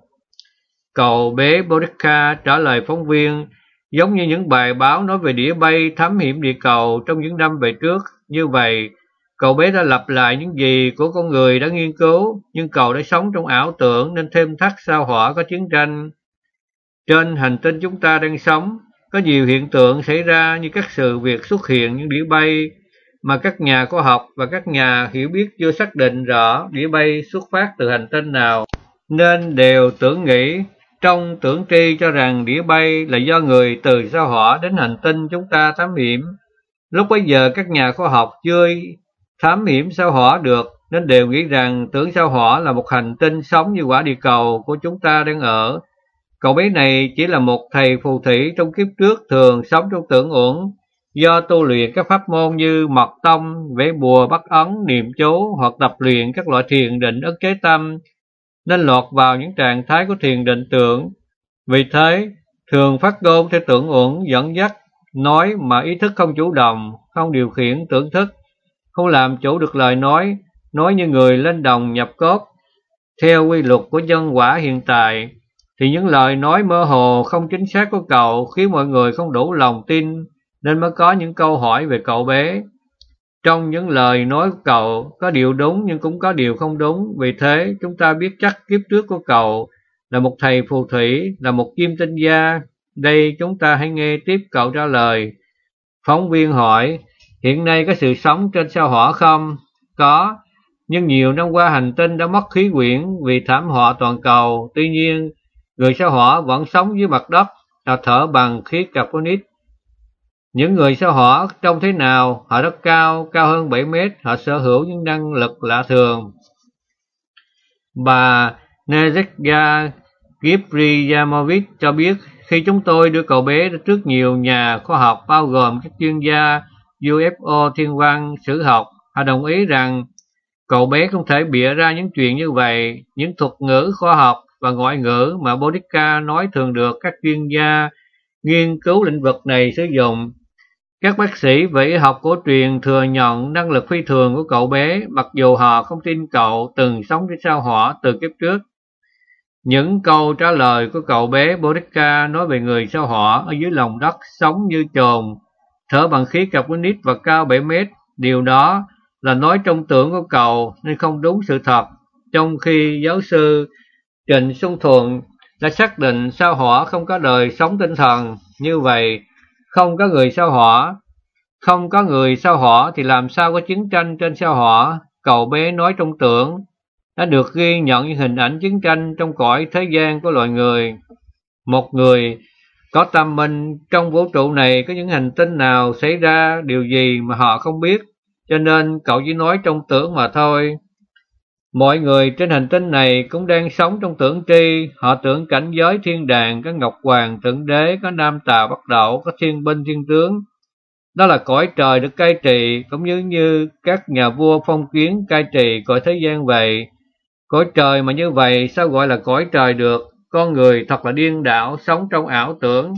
Cậu bé Bodhika trả lời phóng viên giống như những bài báo nói về đĩa bay thám hiểm địa cầu trong những năm về trước. Như vậy, cậu bé đã lặp lại những gì của con người đã nghiên cứu, nhưng cậu đã sống trong ảo tưởng nên thêm thắt sao hỏa có chiến tranh. Trên hành tinh chúng ta đang sống, có nhiều hiện tượng xảy ra như các sự việc xuất hiện những đĩa bay mà các nhà khoa học và các nhà hiểu biết chưa xác định rõ đĩa bay xuất phát từ hành tinh nào, nên đều tưởng nghĩ trong tưởng tri cho rằng đĩa bay là do người từ sao hỏa đến hành tinh chúng ta thám hiểm. Lúc bấy giờ các nhà khoa học chưa thám hiểm sao hỏa được nên đều nghĩ rằng tưởng sao hỏa là một hành tinh sống như quả địa cầu của chúng ta đang ở. Cậu bé này chỉ là một thầy phù thủy trong kiếp trước thường sống trong tưởng uẩn, do tu luyện các pháp môn như mật tông, vẽ bùa bắt ấn, niệm chú hoặc tập luyện các loại thiền định ức chế tâm, nên lọt vào những trạng thái của thiền định tưởng. Vì thế, thường phát ngôn theo tưởng uẩn dẫn dắt, nói mà ý thức không chủ động, không điều khiển tưởng thức, không làm chủ được lời nói, nói như người lên đồng nhập cốt. Theo quy luật của nhân quả hiện tại, thì những lời nói mơ hồ không chính xác của cậu khiến mọi người không đủ lòng tin, nên mới có những câu hỏi về cậu bé. Trong những lời nói của cậu có điều đúng nhưng cũng có điều không đúng, vì thế chúng ta biết chắc kiếp trước của cậu là một thầy phù thủy, là một kim tinh gia. Đây chúng ta hãy nghe tiếp cậu trả lời. Phóng viên hỏi, hiện nay có sự sống trên sao hỏa không? Có, nhưng nhiều năm qua hành tinh đã mất khí quyển vì thảm họa toàn cầu. Tuy nhiên, người sao hỏa vẫn sống dưới mặt đất, họ thở bằng khí carbonic. Những người sao hỏa trông thế nào? Họ rất cao, cao hơn bảy mét, họ sở hữu những năng lực lạ thường. Bà Nezhya Kipriyamovich cho biết, khi chúng tôi đưa cậu bé trước nhiều nhà khoa học bao gồm các chuyên gia u ép o, thiên văn, sử học, họ đồng ý rằng cậu bé không thể bịa ra những chuyện như vậy. Những thuật ngữ khoa học và ngoại ngữ mà Bodhika nói thường được các chuyên gia nghiên cứu lĩnh vực này sử dụng. Các bác sĩ về y học cổ truyền thừa nhận năng lực phi thường của cậu bé, mặc dù họ không tin cậu từng sống trên sao hỏa từ kiếp trước. Những câu trả lời của cậu bé Bodhika nói về người sao hỏa ở dưới lòng đất sống như chồn, thở bằng khí carbonic và cao bảy mét, điều đó là nói trong tưởng của cậu nên không đúng sự thật, trong khi giáo sư Trịnh Xuân Thuận đã xác định sao hỏa không có đời sống tinh thần. Như vậy, không có người sao hỏa, không có người sao hỏa thì làm sao có chiến tranh trên sao hỏa? Cậu bé nói trong tưởng đã được ghi nhận những hình ảnh chiến tranh trong cõi thế gian của loài người. Một người có tâm minh trong vũ trụ này có những hành tinh nào xảy ra điều gì mà họ không biết, cho nên cậu chỉ nói trong tưởng mà thôi. Mọi người trên hành tinh này cũng đang sống trong tưởng tri, họ tưởng cảnh giới thiên đàng, có ngọc hoàng, tượng đế, có nam tà bắc đẩu, có thiên binh thiên tướng. Đó là cõi trời được cai trị, cũng như như các nhà vua phong kiến cai trị cõi thế gian vậy. Cõi trời mà như vậy sao gọi là cõi trời được? Con người thật là điên đảo, sống trong ảo tưởng.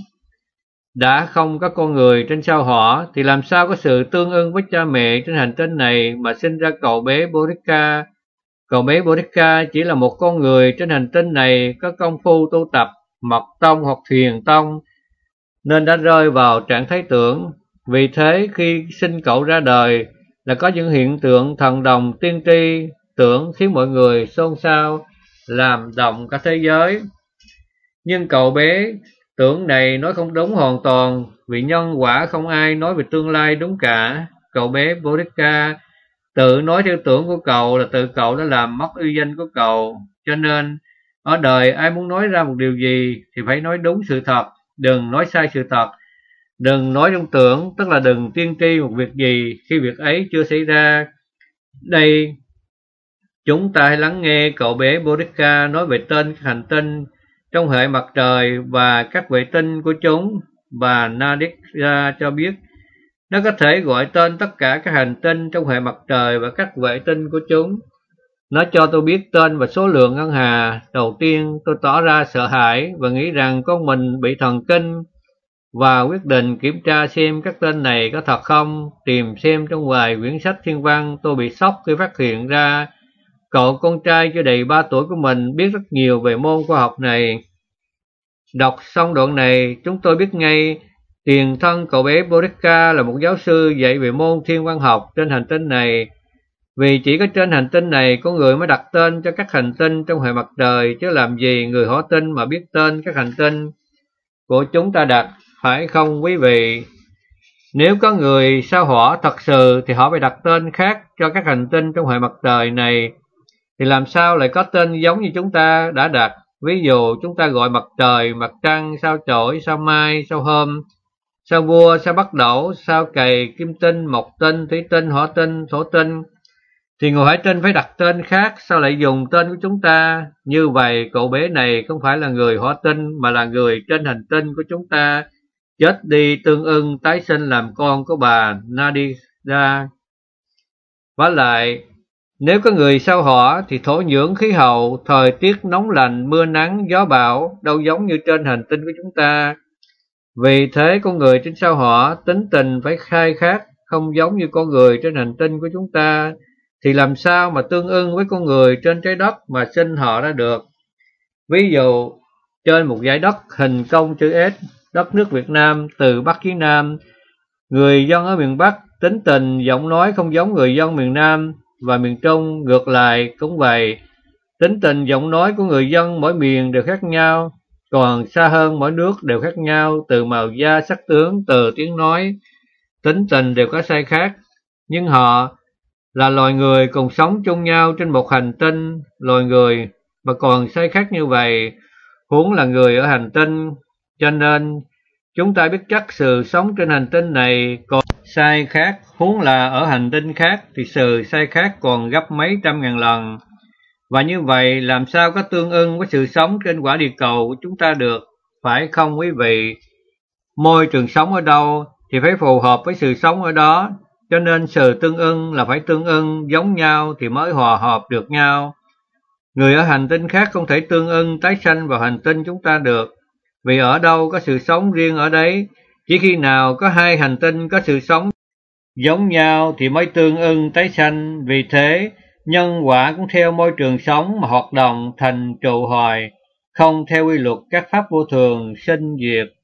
Đã không có con người trên sao Hỏa thì làm sao có sự tương ưng với cha mẹ trên hành tinh này mà sinh ra cậu bé Borica. Cậu bé Borica chỉ là một con người trên hành tinh này có công phu tu tập mật tông hoặc thiền tông, nên đã rơi vào trạng thái tưởng. Vì thế khi sinh cậu ra đời là có những hiện tượng thần đồng tiên tri tưởng khiến mọi người xôn xao, làm động cả thế giới. Nhưng cậu bé tưởng này nói không đúng hoàn toàn, vì nhân quả không ai nói về tương lai đúng cả. Cậu bé Borica tự nói theo tưởng của cậu là tự cậu đã làm mất uy danh của cậu. Cho nên ở đời ai muốn nói ra một điều gì thì phải nói đúng sự thật, đừng nói sai sự thật. Đừng nói trong tưởng, tức là đừng tiên tri một việc gì khi việc ấy chưa xảy ra. Đây, chúng ta hãy lắng nghe cậu bé Borica nói về tên các hành tinh trong hệ mặt trời và các vệ tinh của chúng. Bà Nadira cho biết nó có thể gọi tên tất cả các hành tinh trong hệ mặt trời và các vệ tinh của chúng. Nó cho tôi biết tên và số lượng ngân hà. Đầu tiên tôi tỏ ra sợ hãi và nghĩ rằng con mình bị thần kinh, và quyết định kiểm tra xem các tên này có thật không. Tìm xem trong vài quyển sách thiên văn, tôi bị sốc khi phát hiện ra cậu con trai chưa đầy ba tuổi của mình biết rất nhiều về môn khoa học này. Đọc xong đoạn này, chúng tôi biết ngay tiền thân cậu bé Borica là một giáo sư dạy về môn thiên văn học trên hành tinh này. Vì chỉ có trên hành tinh này có người mới đặt tên cho các hành tinh trong hệ mặt trời, chứ làm gì người Hỏa Tinh mà biết tên các hành tinh của chúng ta đặt, phải không quý vị? Nếu có người sao Hỏa thật sự thì họ phải đặt tên khác cho các hành tinh trong hệ mặt trời này, thì làm sao lại có tên giống như chúng ta đã đặt. Ví dụ chúng ta gọi mặt trời, mặt trăng, sao chổi, sao mai, sao hôm, sao vua, sao bắt đẩu, sao cày, kim tinh, mộc tinh, thủy tinh, hỏa tinh, thổ tinh, thì người Hải Tinh phải đặt tên khác. Sao lại dùng tên của chúng ta? Như vậy cậu bé này không phải là người Hỏa Tinh mà là người trên hành tinh của chúng ta, chết đi tương ưng tái sinh làm con của bà Nadira. Vả lại, nếu có người sao Hỏa thì thổ nhưỡng khí hậu, thời tiết nóng lạnh, mưa nắng, gió bão đâu giống như trên hành tinh của chúng ta. Vì thế con người trên sao Hỏa tính tình phải khai khác, không giống như con người trên hành tinh của chúng ta, thì làm sao mà tương ưng với con người trên trái đất mà sinh họ ra được. Ví dụ, trên một dải đất hình cong chữ S, đất nước Việt Nam từ Bắc chí Nam, người dân ở miền Bắc tính tình, giọng nói không giống người dân miền Nam, và miền Trung ngược lại cũng vậy. Tính tình, giọng nói của người dân mỗi miền đều khác nhau, còn xa hơn mỗi nước đều khác nhau, từ màu da, sắc tướng, từ tiếng nói, tính tình đều có sai khác. Nhưng họ là loài người cùng sống chung nhau trên một hành tinh, loài người mà còn sai khác như vậy, huống là người ở hành tinh. Cho nên chúng ta biết chắc sự sống trên hành tinh này còn sai khác, huống là ở hành tinh khác thì sự sai khác còn gấp mấy trăm ngàn lần. Và như vậy làm sao có tương ưng với sự sống trên quả địa cầu của chúng ta được, phải không quý vị? Môi trường sống ở đâu thì phải phù hợp với sự sống ở đó. Cho nên sự tương ưng là phải tương ưng giống nhau thì mới hòa hợp được nhau. Người ở hành tinh khác không thể tương ưng tái sanh vào hành tinh chúng ta được, vì ở đâu có sự sống riêng ở đấy. Chỉ khi nào có hai hành tinh có sự sống giống nhau thì mới tương ưng tái sanh. Vì thế nhân quả cũng theo môi trường sống mà hoạt động thành trụ hoài, không theo quy luật các pháp vô thường sinh diệt.